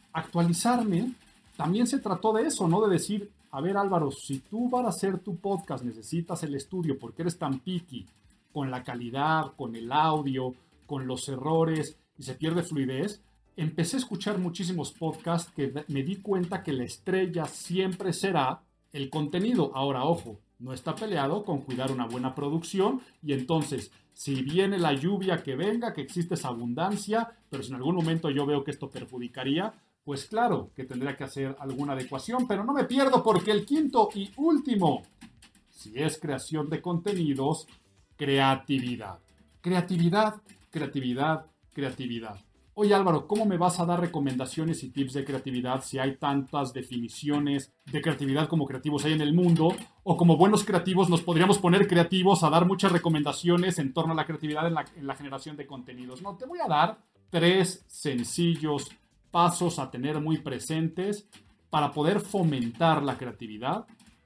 actualizarme también se trató de eso, ¿no? De decir, a ver Álvaro, si tú para hacer tu podcast necesitas el estudio porque eres tan picky con la calidad, con el audio, con los errores y se pierde fluidez, empecé a escuchar muchísimos podcasts que me di cuenta que la estrella siempre será el contenido. Ahora, ojo, no está peleado con cuidar una buena producción y entonces, si viene la lluvia que venga, que existe esa abundancia, pero si en algún momento yo veo que esto perjudicaría, pues claro que tendría que hacer alguna adecuación, pero no me pierdo porque el quinto y último, si es creación de contenidos, creatividad. Creatividad, creatividad, creatividad. Oye Álvaro, ¿cómo me vas a dar recomendaciones y tips de creatividad si hay tantas definiciones de creatividad como creativos hay en el mundo? O como buenos creativos nos podríamos poner creativos a dar muchas recomendaciones en torno a la creatividad en la generación de contenidos. No, te voy a dar 3 sencillos pasos a tener muy presentes para poder fomentar la creatividad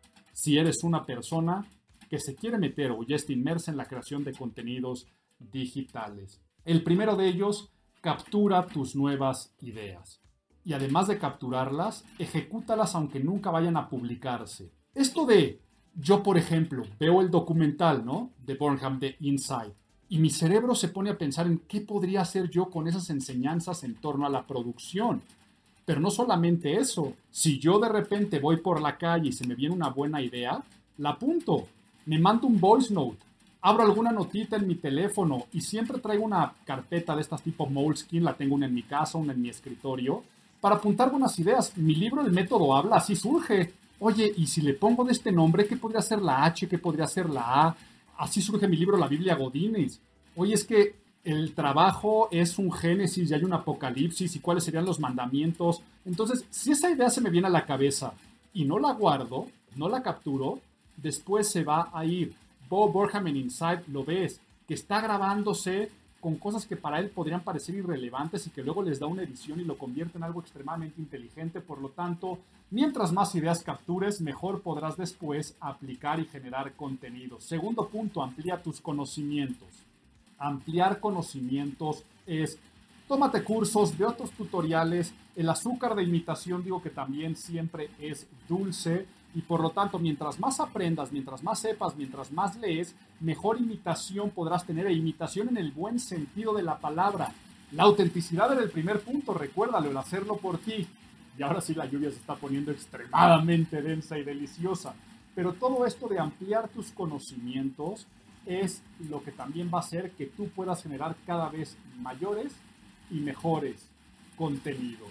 si eres una persona que se quiere meter o ya está inmersa en la creación de contenidos digitales. El primero de ellos, captura tus nuevas ideas. Y además de capturarlas, ejecútalas aunque nunca vayan a publicarse. Esto de, yo por ejemplo, veo el documental, ¿no? De Burnham, de Inside. Y mi cerebro se pone a pensar en qué podría hacer yo con esas enseñanzas en torno a la producción. Pero no solamente eso. Si yo de repente voy por la calle y se me viene una buena idea, la apunto. Me mando un voice note. Abro alguna notita en mi teléfono y siempre traigo una carpeta de estas tipo Moleskine, la tengo una en mi casa, una en mi escritorio, para apuntar buenas ideas. Mi libro, El Método Habla, así surge. Oye, y si le pongo de este nombre, ¿qué podría ser la H? ¿Qué podría ser la A? Así surge mi libro, La Biblia Godínez. Oye, es que el trabajo es un génesis y hay un apocalipsis y cuáles serían los mandamientos. Entonces, si esa idea se me viene a la cabeza y no la guardo, no la capturo, después se va a ir. Bo Burnham en Inside lo ves, que está grabándose con cosas que para él podrían parecer irrelevantes y que luego les da una edición y lo convierte en algo extremadamente inteligente. Por lo tanto, mientras más ideas captures, mejor podrás después aplicar y generar contenido. Segundo punto, amplía tus conocimientos. Ampliar conocimientos es, tómate cursos, ve otros tutoriales. El azúcar de imitación, digo que también siempre es dulce. Y por lo tanto, mientras más aprendas, mientras más sepas, mientras más lees, mejor imitación podrás tener, e imitación en el buen sentido de la palabra. La autenticidad era el primer punto, recuérdalo, el hacerlo por ti. Y ahora sí la lluvia se está poniendo extremadamente densa y deliciosa. Pero todo esto de ampliar tus conocimientos es lo que también va a hacer que tú puedas generar cada vez mayores y mejores contenidos.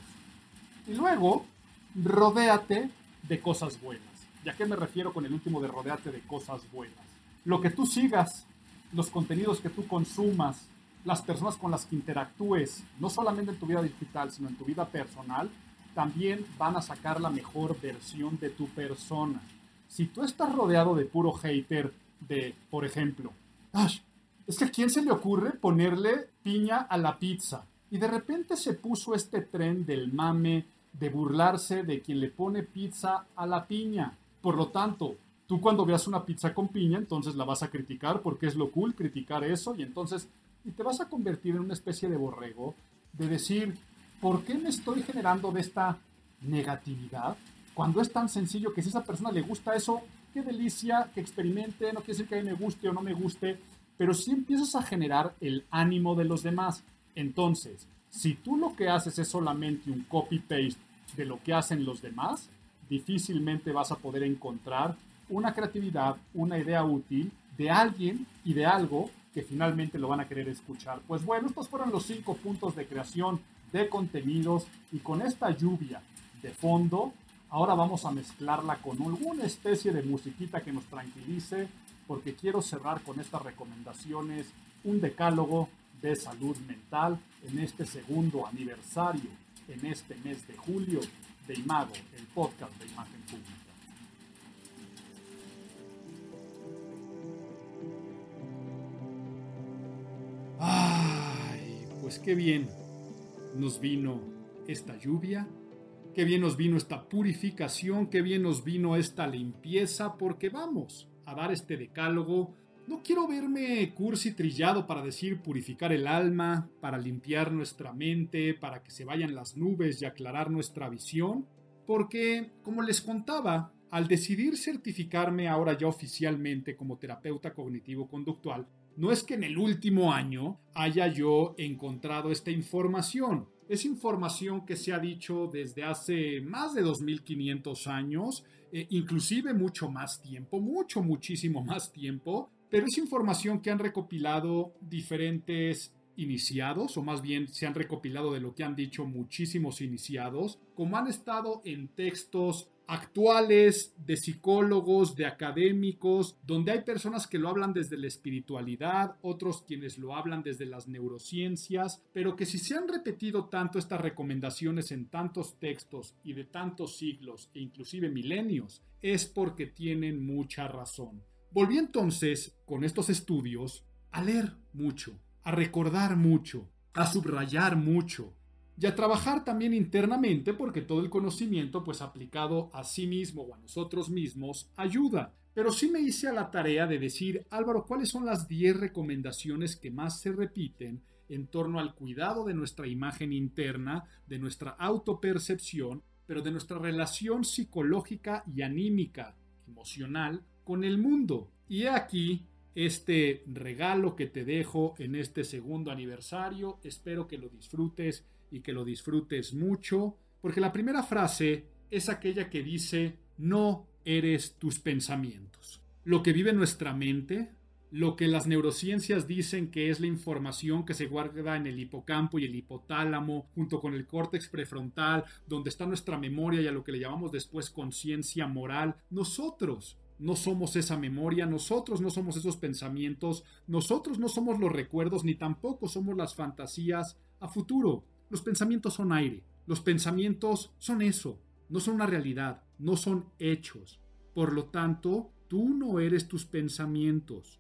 Y luego, rodéate de cosas buenas. ¿Y a qué me refiero con el último de rodéate de cosas buenas? Lo que tú sigas, los contenidos que tú consumas, las personas con las que interactúes, no solamente en tu vida digital, sino en tu vida personal, también van a sacar la mejor versión de tu persona. Si tú estás rodeado de puro hater, de, por ejemplo, es que ¿a quién se le ocurre ponerle piña a la pizza? Y de repente se puso este tren del mame de burlarse de quien le pone pizza a la piña. Por lo tanto, tú cuando veas una pizza con piña, entonces la vas a criticar porque es lo cool criticar eso y te vas a convertir en una especie de borrego de decir, ¿por qué me estoy generando de esta negatividad? Cuando es tan sencillo que si a esa persona le gusta eso, qué delicia, que experimente, no quiere decir que a mí me guste o no me guste, pero sí empiezas a generar el ánimo de los demás. Entonces, si tú lo que haces es solamente un copy-paste de lo que hacen los demás, difícilmente vas a poder encontrar una creatividad, una idea útil de alguien y de algo que finalmente lo van a querer escuchar. Pues bueno, estos fueron los 5 puntos de creación de contenidos y con esta lluvia de fondo, ahora vamos a mezclarla con alguna especie de musiquita que nos tranquilice, porque quiero cerrar con estas recomendaciones, un decálogo de salud mental en este segundo aniversario, en este mes de julio, de Imago, el podcast de imagen pública. Ay, pues qué bien nos vino esta lluvia, qué bien nos vino esta purificación, qué bien nos vino esta limpieza, porque vamos a dar este decálogo No quiero verme cursi trillado para decir purificar el alma, para limpiar nuestra mente, para que se vayan las nubes y aclarar nuestra visión, porque, como les contaba, al decidir certificarme ahora ya oficialmente como terapeuta cognitivo-conductual, no es que en el último año haya yo encontrado esta información. Es información que se ha dicho desde hace más de 2500 años, inclusive mucho más tiempo, muchísimo más tiempo, pero es información que han recopilado diferentes iniciados, o más bien se han recopilado de lo que han dicho muchísimos iniciados, como han estado en textos actuales, de psicólogos, de académicos, donde hay personas que lo hablan desde la espiritualidad, otros quienes lo hablan desde las neurociencias, pero que si se han repetido tanto estas recomendaciones en tantos textos y de tantos siglos e inclusive milenios, es porque tienen mucha razón. Volví entonces, con estos estudios, a leer mucho, a recordar mucho, a subrayar mucho, y a trabajar también internamente, porque todo el conocimiento, pues aplicado a sí mismo o a nosotros mismos, ayuda. Pero sí me hice a la tarea de decir, Álvaro, ¿cuáles son las 10 recomendaciones que más se repiten en torno al cuidado de nuestra imagen interna, de nuestra autopercepción, pero de nuestra relación psicológica y anímica, emocional, con el mundo? Y he aquí este regalo que te dejo en este segundo aniversario. Espero que lo disfrutes y que lo disfrutes mucho, porque la primera frase es aquella que dice: no eres tus pensamientos. Lo que vive en nuestra mente, lo que las neurociencias dicen que es la información que se guarda en el hipocampo y el hipotálamo, junto con el córtex prefrontal, donde está nuestra memoria y a lo que le llamamos después conciencia moral. Nosotros no somos esa memoria, nosotros no somos esos pensamientos, nosotros no somos los recuerdos, ni tampoco somos las fantasías a futuro. Los pensamientos son aire, los pensamientos son eso, no son una realidad, no son hechos. Por lo tanto, tú no eres tus pensamientos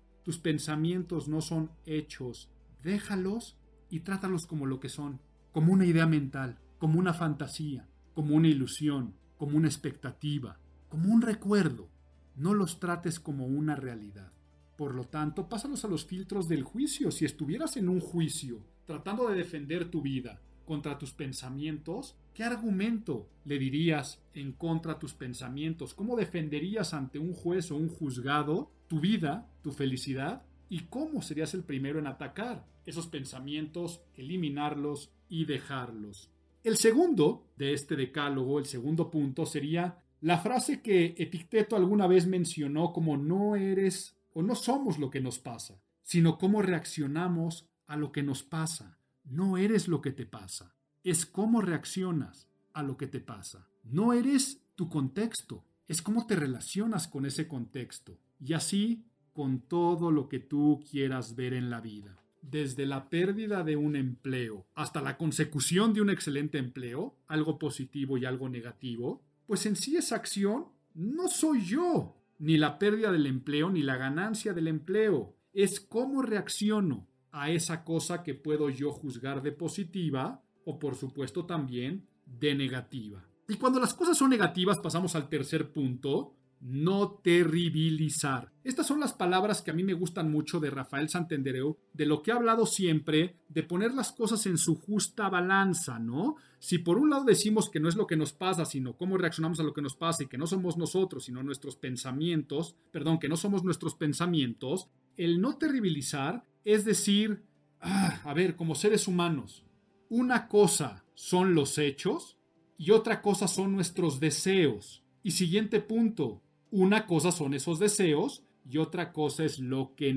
no son hechos. Déjalos y trátalos como lo que son, como una idea mental, como una fantasía, como una ilusión, como una expectativa, como un recuerdo. No los trates como una realidad. Por lo tanto, pásalos a los filtros del juicio. Si estuvieras en un juicio tratando de defender tu vida contra tus pensamientos, ¿qué argumento le dirías en contra de tus pensamientos? ¿Cómo defenderías ante un juez o un juzgado tu vida, tu felicidad? ¿Y cómo serías el primero en atacar esos pensamientos, eliminarlos y dejarlos? El segundo de este decálogo, el segundo punto, sería la frase que Epicteto alguna vez mencionó como: no eres o no somos lo que nos pasa, sino cómo reaccionamos a lo que nos pasa. No eres lo que te pasa, es cómo reaccionas a lo que te pasa. No eres tu contexto, es cómo te relacionas con ese contexto. Y así con todo lo que tú quieras ver en la vida. Desde la pérdida de un empleo hasta la consecución de un excelente empleo, algo positivo y algo negativo, pues en sí esa acción no soy yo, ni la pérdida del empleo ni la ganancia del empleo. Es cómo reacciono a esa cosa que puedo yo juzgar de positiva o por supuesto también de negativa. Y cuando las cosas son negativas pasamos al tercer punto: no terribilizar. Estas son las palabras que a mí me gustan mucho de Rafael Santandreu, de lo que ha hablado siempre, de poner las cosas en su justa balanza, ¿no? Si por un lado decimos que no es lo que nos pasa, sino cómo reaccionamos a lo que nos pasa y que no somos nosotros, sino nuestros pensamientos, que no somos nuestros pensamientos, el no terribilizar es decir, como seres humanos, una cosa son los hechos y otra cosa son nuestros deseos. Y siguiente punto, una cosa son esos deseos y otra cosa es lo que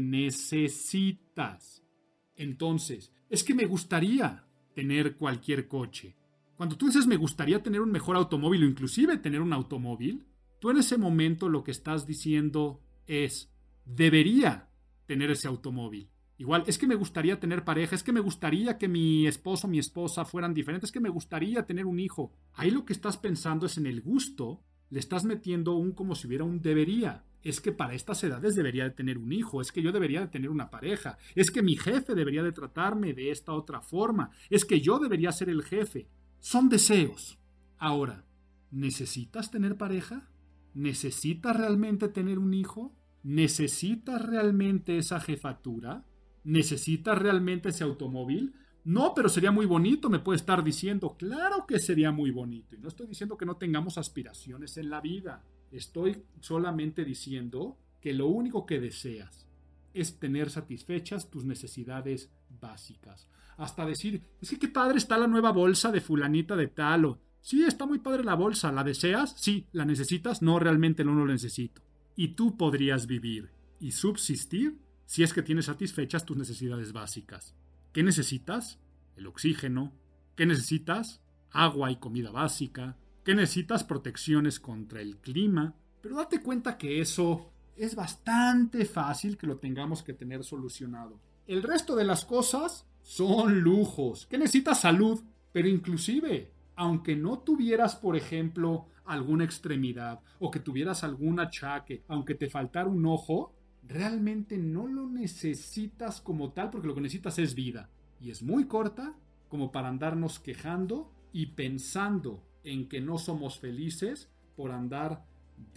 necesitas. Entonces, es que me gustaría tener cualquier coche. Cuando tú dices me gustaría tener un mejor automóvil o inclusive tener un automóvil, tú en ese momento lo que estás diciendo es debería tener ese automóvil. Igual, es que me gustaría tener pareja, es que me gustaría que mi esposo o mi esposa fueran diferentes, es que me gustaría tener un hijo. Ahí lo que estás pensando es en el gusto, le estás metiendo como si hubiera un debería. Es que para estas edades debería de tener un hijo, es que yo debería de tener una pareja, es que mi jefe debería de tratarme de esta otra forma, es que yo debería ser el jefe. Son deseos. Ahora, ¿necesitas tener pareja? ¿Necesitas realmente tener un hijo? ¿necesitas realmente esa jefatura? ¿Necesitas realmente ese automóvil? No, pero sería muy bonito, me puede estar diciendo. Claro que sería muy bonito. Y no estoy diciendo que no tengamos aspiraciones en la vida. Estoy solamente diciendo que lo único que deseas es tener satisfechas tus necesidades básicas. Hasta decir, es que qué padre está la nueva bolsa de fulanita de tal. O, sí, está muy padre la bolsa. ¿La deseas? Sí. ¿La necesitas? No, realmente no lo necesito. Y tú podrías vivir y subsistir si es que tienes satisfechas tus necesidades básicas. ¿Qué necesitas? El oxígeno. ¿Qué necesitas? Agua y comida básica. ¿Qué necesitas? Protecciones contra el clima. Pero date cuenta que eso es bastante fácil que lo tengamos que tener solucionado. El resto de las cosas son lujos. ¿Qué necesitas? Salud. Pero inclusive, aunque no tuvieras, por ejemplo, alguna extremidad o que tuvieras algún achaque, aunque te faltara un ojo, realmente no lo necesitas como tal, porque lo que necesitas es vida. Y es muy corta como para andarnos quejando y pensando en que no somos felices por andar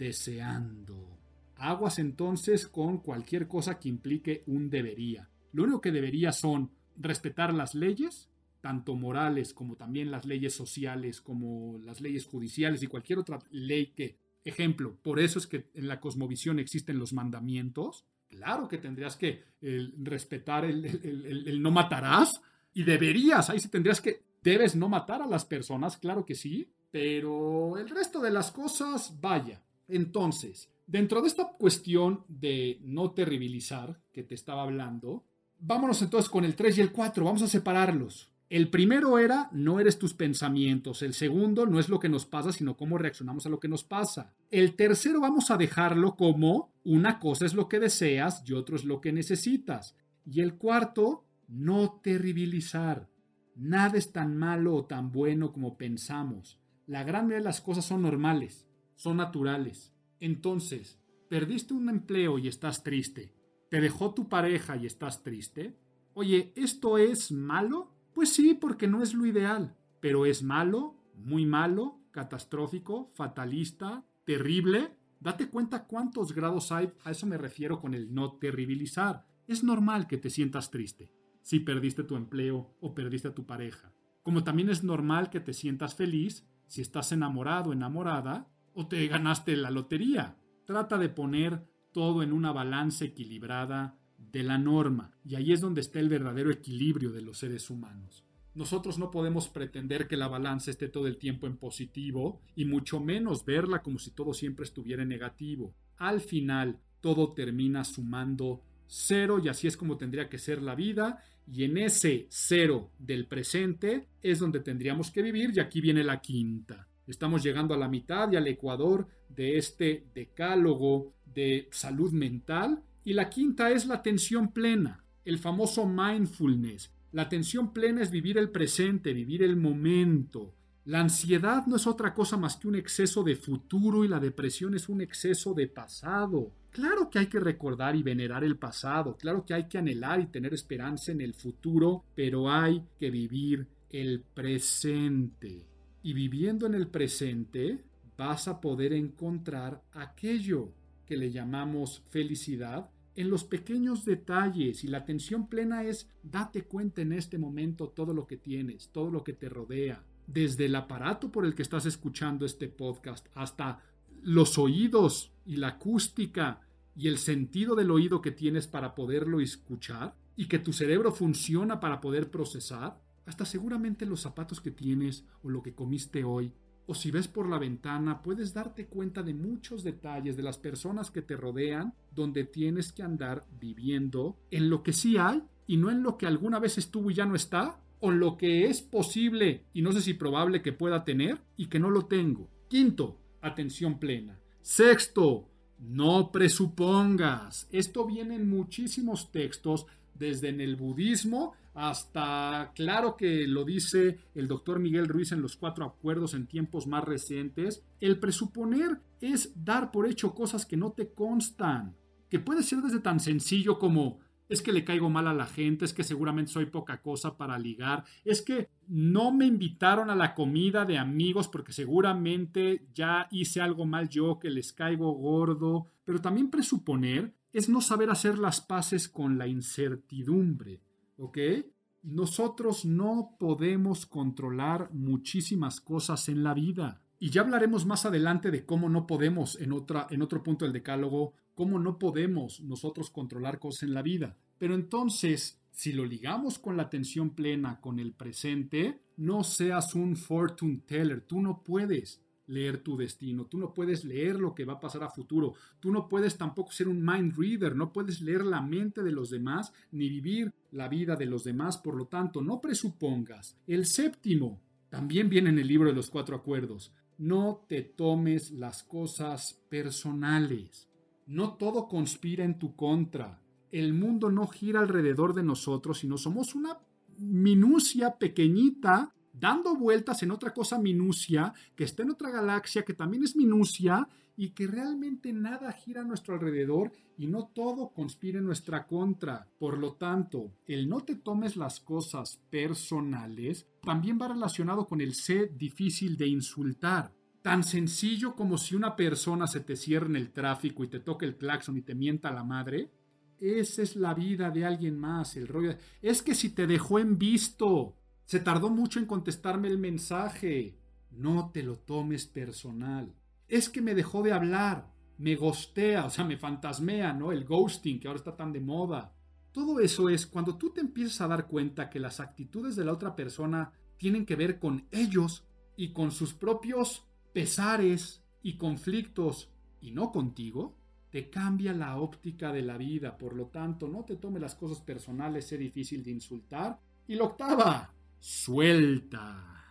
deseando. Aguas entonces con cualquier cosa que implique un debería. Lo único que debería son respetar las leyes, tanto morales como también las leyes sociales, como las leyes judiciales y cualquier otra ley que, ejemplo, por eso es que en la cosmovisión existen los mandamientos. Claro que tendrías que respetar el no matarás y deberías, ahí sí tendrías que, debes no matar a las personas, claro que sí, pero el resto de las cosas, vaya. Entonces, dentro de esta cuestión de no terribilizar que te estaba hablando, vámonos entonces con el 3 y el 4, vamos a separarlos. El primero era, no eres tus pensamientos. El segundo, no es lo que nos pasa, sino cómo reaccionamos a lo que nos pasa. El tercero vamos a dejarlo como, una cosa es lo que deseas y otro es lo que necesitas. Y el cuarto, no terribilizar. Nada es tan malo o tan bueno como pensamos. La gran mayoría de las cosas son normales, son naturales. Entonces, perdiste un empleo y estás triste. ¿Te dejó tu pareja y estás triste? Oye, ¿esto es malo? Pues sí, porque no es lo ideal, pero es malo, muy malo, catastrófico, fatalista, terrible. Date cuenta cuántos grados hay, a eso me refiero con el no terribilizar. Es normal que te sientas triste si perdiste tu empleo o perdiste a tu pareja. Como también es normal que te sientas feliz si estás enamorado, enamorada o te ganaste la lotería. Trata de poner todo en una balanza equilibrada de la norma, y ahí es donde está el verdadero equilibrio de los seres humanos. Nosotros no podemos pretender que la balanza esté todo el tiempo en positivo y mucho menos verla como si todo siempre estuviera en negativo. Al final, todo termina sumando cero y así es como tendría que ser la vida, y en ese cero del presente es donde tendríamos que vivir, y aquí viene la quinta. Estamos llegando a la mitad y al ecuador de este decálogo de salud mental. Y la quinta es la atención plena, el famoso mindfulness. La atención plena es vivir el presente, vivir el momento. La ansiedad no es otra cosa más que un exceso de futuro y la depresión es un exceso de pasado. Claro que hay que recordar y venerar el pasado, claro que hay que anhelar y tener esperanza en el futuro, pero hay que vivir el presente. Y viviendo en el presente vas a poder encontrar aquello que le llamamos felicidad en los pequeños detalles, y la atención plena es date cuenta en este momento todo lo que tienes, todo lo que te rodea, desde el aparato por el que estás escuchando este podcast hasta los oídos y la acústica y el sentido del oído que tienes para poderlo escuchar y que tu cerebro funciona para poder procesar, hasta seguramente los zapatos que tienes o lo que comiste hoy. O si ves por la ventana, puedes darte cuenta de muchos detalles de las personas que te rodean, donde tienes que andar viviendo en lo que sí hay y no en lo que alguna vez estuvo y ya no está, o en lo que es posible y no sé si probable que pueda tener y que no lo tengo. Quinto, atención plena. Sexto, no presupongas. Esto viene en muchísimos textos, desde en el budismo hasta, claro que lo dice el doctor Miguel Ruiz en los 4 acuerdos en tiempos más recientes. El presuponer es dar por hecho cosas que no te constan, que puede ser desde tan sencillo como es que le caigo mal a la gente, es que seguramente soy poca cosa para ligar, es que no me invitaron a la comida de amigos porque seguramente ya hice algo mal yo, que les caigo gordo. Pero también presuponer es no saber hacer las paces con la incertidumbre, ¿ok? Nosotros no podemos controlar muchísimas cosas en la vida. Y ya hablaremos más adelante de cómo no podemos, en otro punto del decálogo, cómo no podemos nosotros controlar cosas en la vida. Pero entonces, si lo ligamos con la atención plena, con el presente, no seas un fortune teller. Tú no puedes leer tu destino, tú no puedes leer lo que va a pasar a futuro, tú no puedes tampoco ser un mind reader, no puedes leer la mente de los demás ni vivir la vida de los demás. Por lo tanto, no presupongas. El séptimo también viene en el libro de los 4 acuerdos. No te tomes las cosas personales. No todo conspira en tu contra. El mundo no gira alrededor de nosotros, sino somos una minucia pequeñita dando vueltas en otra cosa minucia, que está en otra galaxia, que también es minucia, y que realmente nada gira a nuestro alrededor y no todo conspira en nuestra contra. Por lo tanto, el no te tomes las cosas personales también va relacionado con el sé difícil de insultar. Tan sencillo como si una persona se te cierra en el tráfico y te toque el claxon y te mienta la madre. Esa es la vida de alguien más. El rollo es que si te dejó en visto, se tardó mucho en contestarme el mensaje. No te lo tomes personal. Es que me dejó de hablar, me ghostea, o sea, me fantasmea, ¿no? El ghosting, que ahora está tan de moda. Todo eso es cuando tú te empiezas a dar cuenta que las actitudes de la otra persona tienen que ver con ellos y con sus propios pesares y conflictos y no contigo, te cambia la óptica de la vida. Por lo tanto, no te tomes las cosas personales, es difícil de insultar. Y la octava, suelta,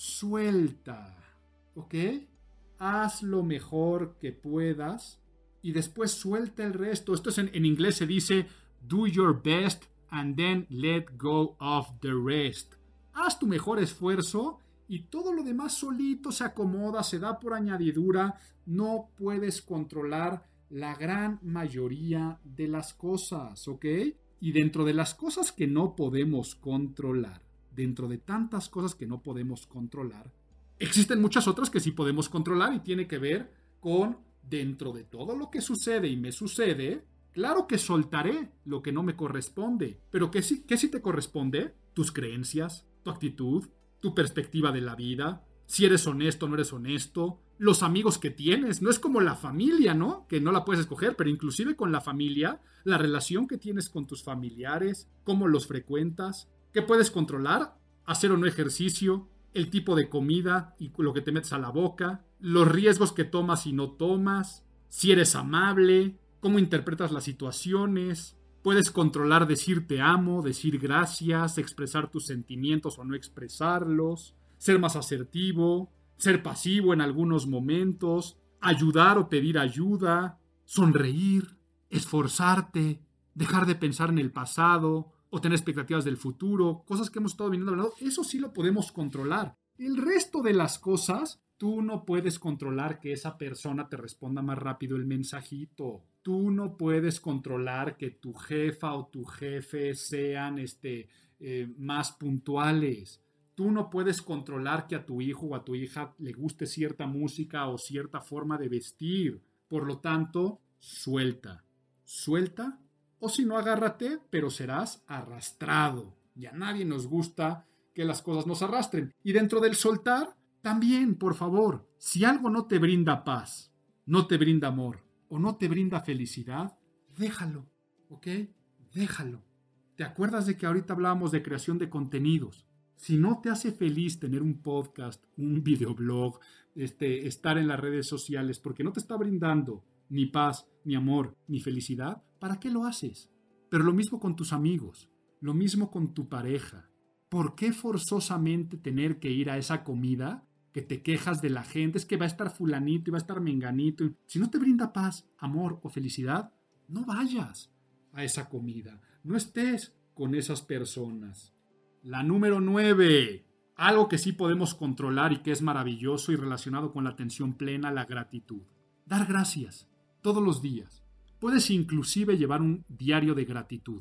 ¿ok? Haz lo mejor que puedas y después suelta el resto. Esto es en inglés se dice do your best and then let go of the rest. Haz tu mejor esfuerzo y todo lo demás solito se acomoda, se da por añadidura. No puedes controlar la gran mayoría de las cosas, ¿ok? Y dentro de las cosas que no podemos controlar, dentro de tantas cosas que no podemos controlar, existen muchas otras que sí podemos controlar y tiene que ver con dentro de todo lo que sucede y me sucede. Claro que soltaré lo que no me corresponde, pero ¿qué sí te corresponde? Tus creencias, tu actitud, tu perspectiva de la vida, si eres honesto o no eres honesto, los amigos que tienes. No es como la familia, ¿no? Que no la puedes escoger, pero inclusive con la familia, la relación que tienes con tus familiares, cómo los frecuentas, qué puedes controlar, hacer o no ejercicio, el tipo de comida y lo que te metes a la boca, los riesgos que tomas y no tomas, si eres amable, cómo interpretas las situaciones. Puedes controlar decir te amo, decir gracias, expresar tus sentimientos o no expresarlos, ser más asertivo, ser pasivo en algunos momentos, ayudar o pedir ayuda, sonreír, esforzarte, dejar de pensar en el pasado o tener expectativas del futuro, cosas que hemos estado viniendo hablando. Eso sí lo podemos controlar. El resto de las cosas, tú no puedes controlar que esa persona te responda más rápido el mensajito. Tú no puedes controlar que tu jefa o tu jefe sean más puntuales. Tú no puedes controlar que a tu hijo o a tu hija le guste cierta música o cierta forma de vestir. Por lo tanto, suelta. Suelta, o si no, agárrate, pero serás arrastrado. Y a nadie nos gusta que las cosas nos arrastren. Y dentro del soltar, también, por favor, si algo no te brinda paz, no te brinda amor o no te brinda felicidad, déjalo, ¿ok? Déjalo. ¿Te acuerdas de que ahorita hablábamos de creación de contenidos? Si no te hace feliz tener un podcast, un videoblog, estar en las redes sociales, porque no te está brindando ni paz, ni amor, ni felicidad, ¿para qué lo haces? Pero lo mismo con tus amigos, lo mismo con tu pareja. ¿Por qué forzosamente tener que ir a esa comida que te quejas de la gente? Es que va a estar fulanito y va a estar menganito. Si no te brinda paz, amor o felicidad, no vayas a esa comida. No estés con esas personas. La número 9. Algo que sí podemos controlar y que es maravilloso y relacionado con la atención plena, la gratitud. Dar gracias todos los días. Puedes inclusive llevar un diario de gratitud.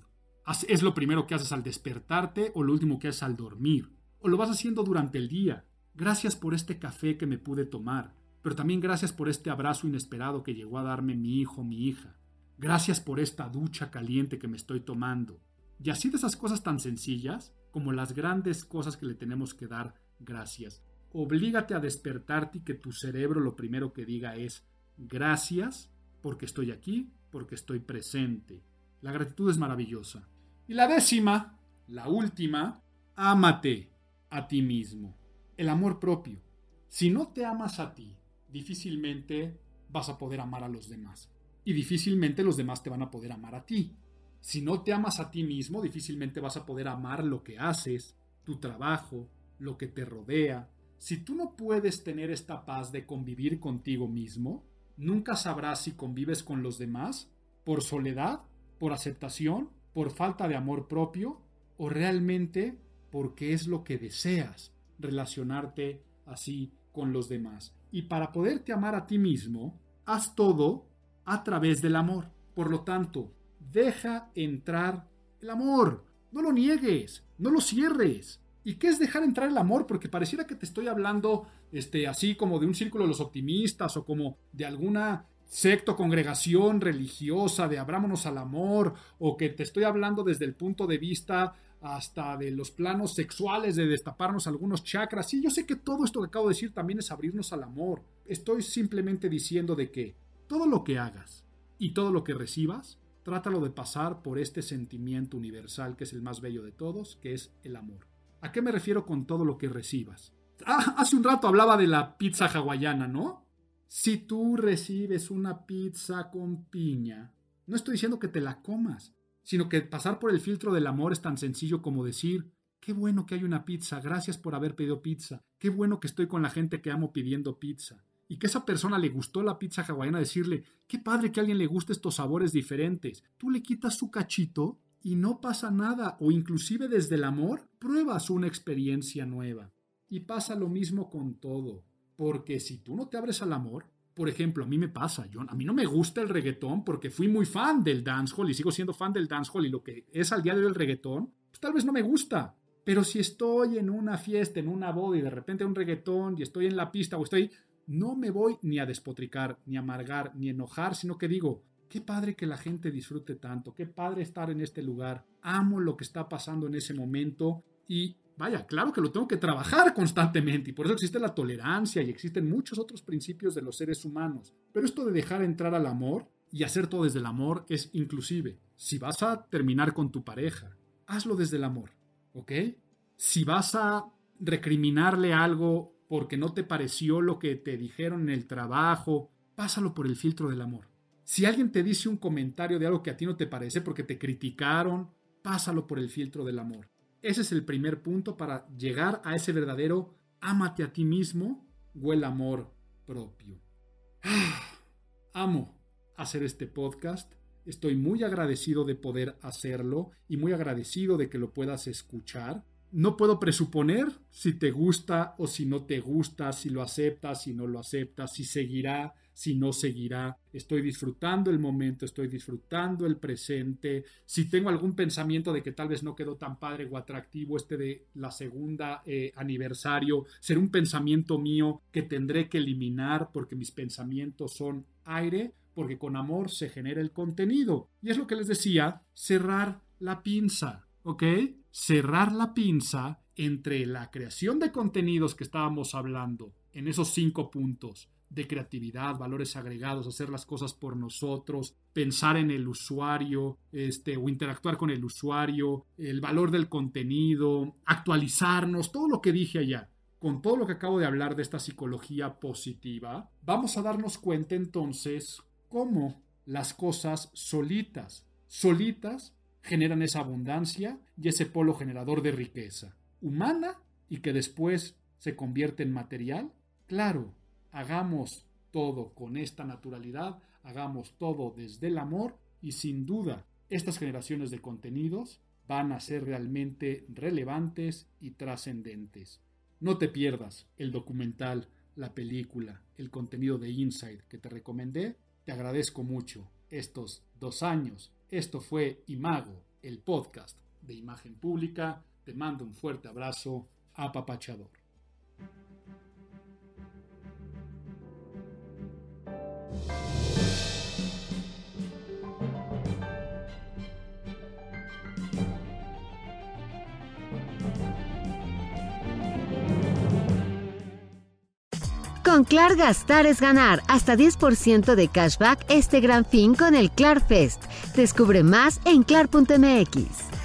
¿Es lo primero que haces al despertarte o lo último que haces al dormir? ¿O lo vas haciendo durante el día? Gracias por este café que me pude tomar, pero también gracias por este abrazo inesperado que llegó a darme mi hijo, mi hija. Gracias por esta ducha caliente que me estoy tomando. Y así de esas cosas tan sencillas como las grandes cosas que le tenemos que dar gracias. Oblígate a despertarte y que tu cerebro lo primero que diga es gracias porque estoy aquí, porque estoy presente. La gratitud es maravillosa. Y la 10ª, la última, ámate a ti mismo. El amor propio. Si no te amas a ti, difícilmente vas a poder amar a los demás. Y difícilmente los demás te van a poder amar a ti. Si no te amas a ti mismo, difícilmente vas a poder amar lo que haces, tu trabajo, lo que te rodea. Si tú no puedes tener esta paz de convivir contigo mismo, nunca sabrás si convives con los demás por soledad, por aceptación, por falta de amor propio o realmente porque es lo que deseas, relacionarte así con los demás. Y para poderte amar a ti mismo, haz todo a través del amor. Por lo tanto, deja entrar el amor. No lo niegues, no lo cierres. ¿Y qué es dejar entrar el amor? Porque pareciera que te estoy hablando así como de un círculo de los optimistas o como de alguna secta o congregación religiosa de abrámonos al amor, o que te estoy hablando desde el punto de vista hasta de los planos sexuales, de destaparnos algunos chakras. Sí, yo sé que todo esto que acabo de decir también es abrirnos al amor. Estoy simplemente diciendo de que todo lo que hagas y todo lo que recibas, trátalo de pasar por este sentimiento universal que es el más bello de todos, que es el amor. ¿A qué me refiero con todo lo que recibas? Hace un rato hablaba de la pizza hawaiana, ¿no? Si tú recibes una pizza con piña, no estoy diciendo que te la comas, sino que pasar por el filtro del amor es tan sencillo como decir, qué bueno que hay una pizza, gracias por haber pedido pizza, qué bueno que estoy con la gente que amo pidiendo pizza. Y que a esa persona le gustó la pizza hawaiana, decirle, qué padre que a alguien le guste estos sabores diferentes. Tú le quitas su cachito y no pasa nada, o inclusive desde el amor pruebas una experiencia nueva. Y pasa lo mismo con todo, porque si tú no te abres al amor, por ejemplo, a mí me pasa, a mí no me gusta el reggaetón porque fui muy fan del dancehall y sigo siendo fan del dancehall, y lo que es al día de hoy el reggaetón, pues tal vez no me gusta. Pero si estoy en una fiesta, en una boda y de repente hay un reggaetón y estoy en la pista o no me voy ni a despotricar, ni a amargar, ni a enojar, sino que digo, qué padre que la gente disfrute tanto, qué padre estar en este lugar, amo lo que está pasando en ese momento y vaya, claro que lo tengo que trabajar constantemente y por eso existe la tolerancia y existen muchos otros principios de los seres humanos. Pero esto de dejar entrar al amor y hacer todo desde el amor es inclusive, si vas a terminar con tu pareja, hazlo desde el amor, ¿ok? Si vas a recriminarle algo porque no te pareció lo que te dijeron en el trabajo, pásalo por el filtro del amor. Si alguien te dice un comentario de algo que a ti no te parece porque te criticaron, pásalo por el filtro del amor. Ese es el primer punto para llegar a ese verdadero ámate a ti mismo o el amor propio. Amo hacer este podcast. Estoy muy agradecido de poder hacerlo y muy agradecido de que lo puedas escuchar. No puedo presuponer si te gusta o si no te gusta, si lo aceptas, si no lo aceptas, si seguirá, si no seguirá. Estoy disfrutando el momento, estoy disfrutando el presente. Si tengo algún pensamiento de que tal vez no quedó tan padre o atractivo de la segunda aniversario, será un pensamiento mío que tendré que eliminar porque mis pensamientos son aire, porque con amor se genera el contenido. Y es lo que les decía, cerrar la pinza, ¿ok? Cerrar la pinza entre la creación de contenidos que estábamos hablando en esos 5 puntos de creatividad, valores agregados, hacer las cosas por nosotros, pensar en el usuario, o interactuar con el usuario, el valor del contenido, actualizarnos, todo lo que dije allá. Con todo lo que acabo de hablar de esta psicología positiva, vamos a darnos cuenta entonces cómo las cosas solitas generan esa abundancia y ese polo generador de riqueza humana y que después se convierte en material. Claro, hagamos todo con esta naturalidad, hagamos todo desde el amor y sin duda estas generaciones de contenidos van a ser realmente relevantes y trascendentes. No te pierdas el documental, la película, el contenido de Inside que te recomendé. Te agradezco mucho estos 2 años. Esto fue Imago el podcast de Imagen Pública. Te mando un fuerte abrazo apapachador. Con Clar, gastar es ganar. Hasta 10% de cashback este Gran Fin con el Clar Fest. Descubre más en clar.mx.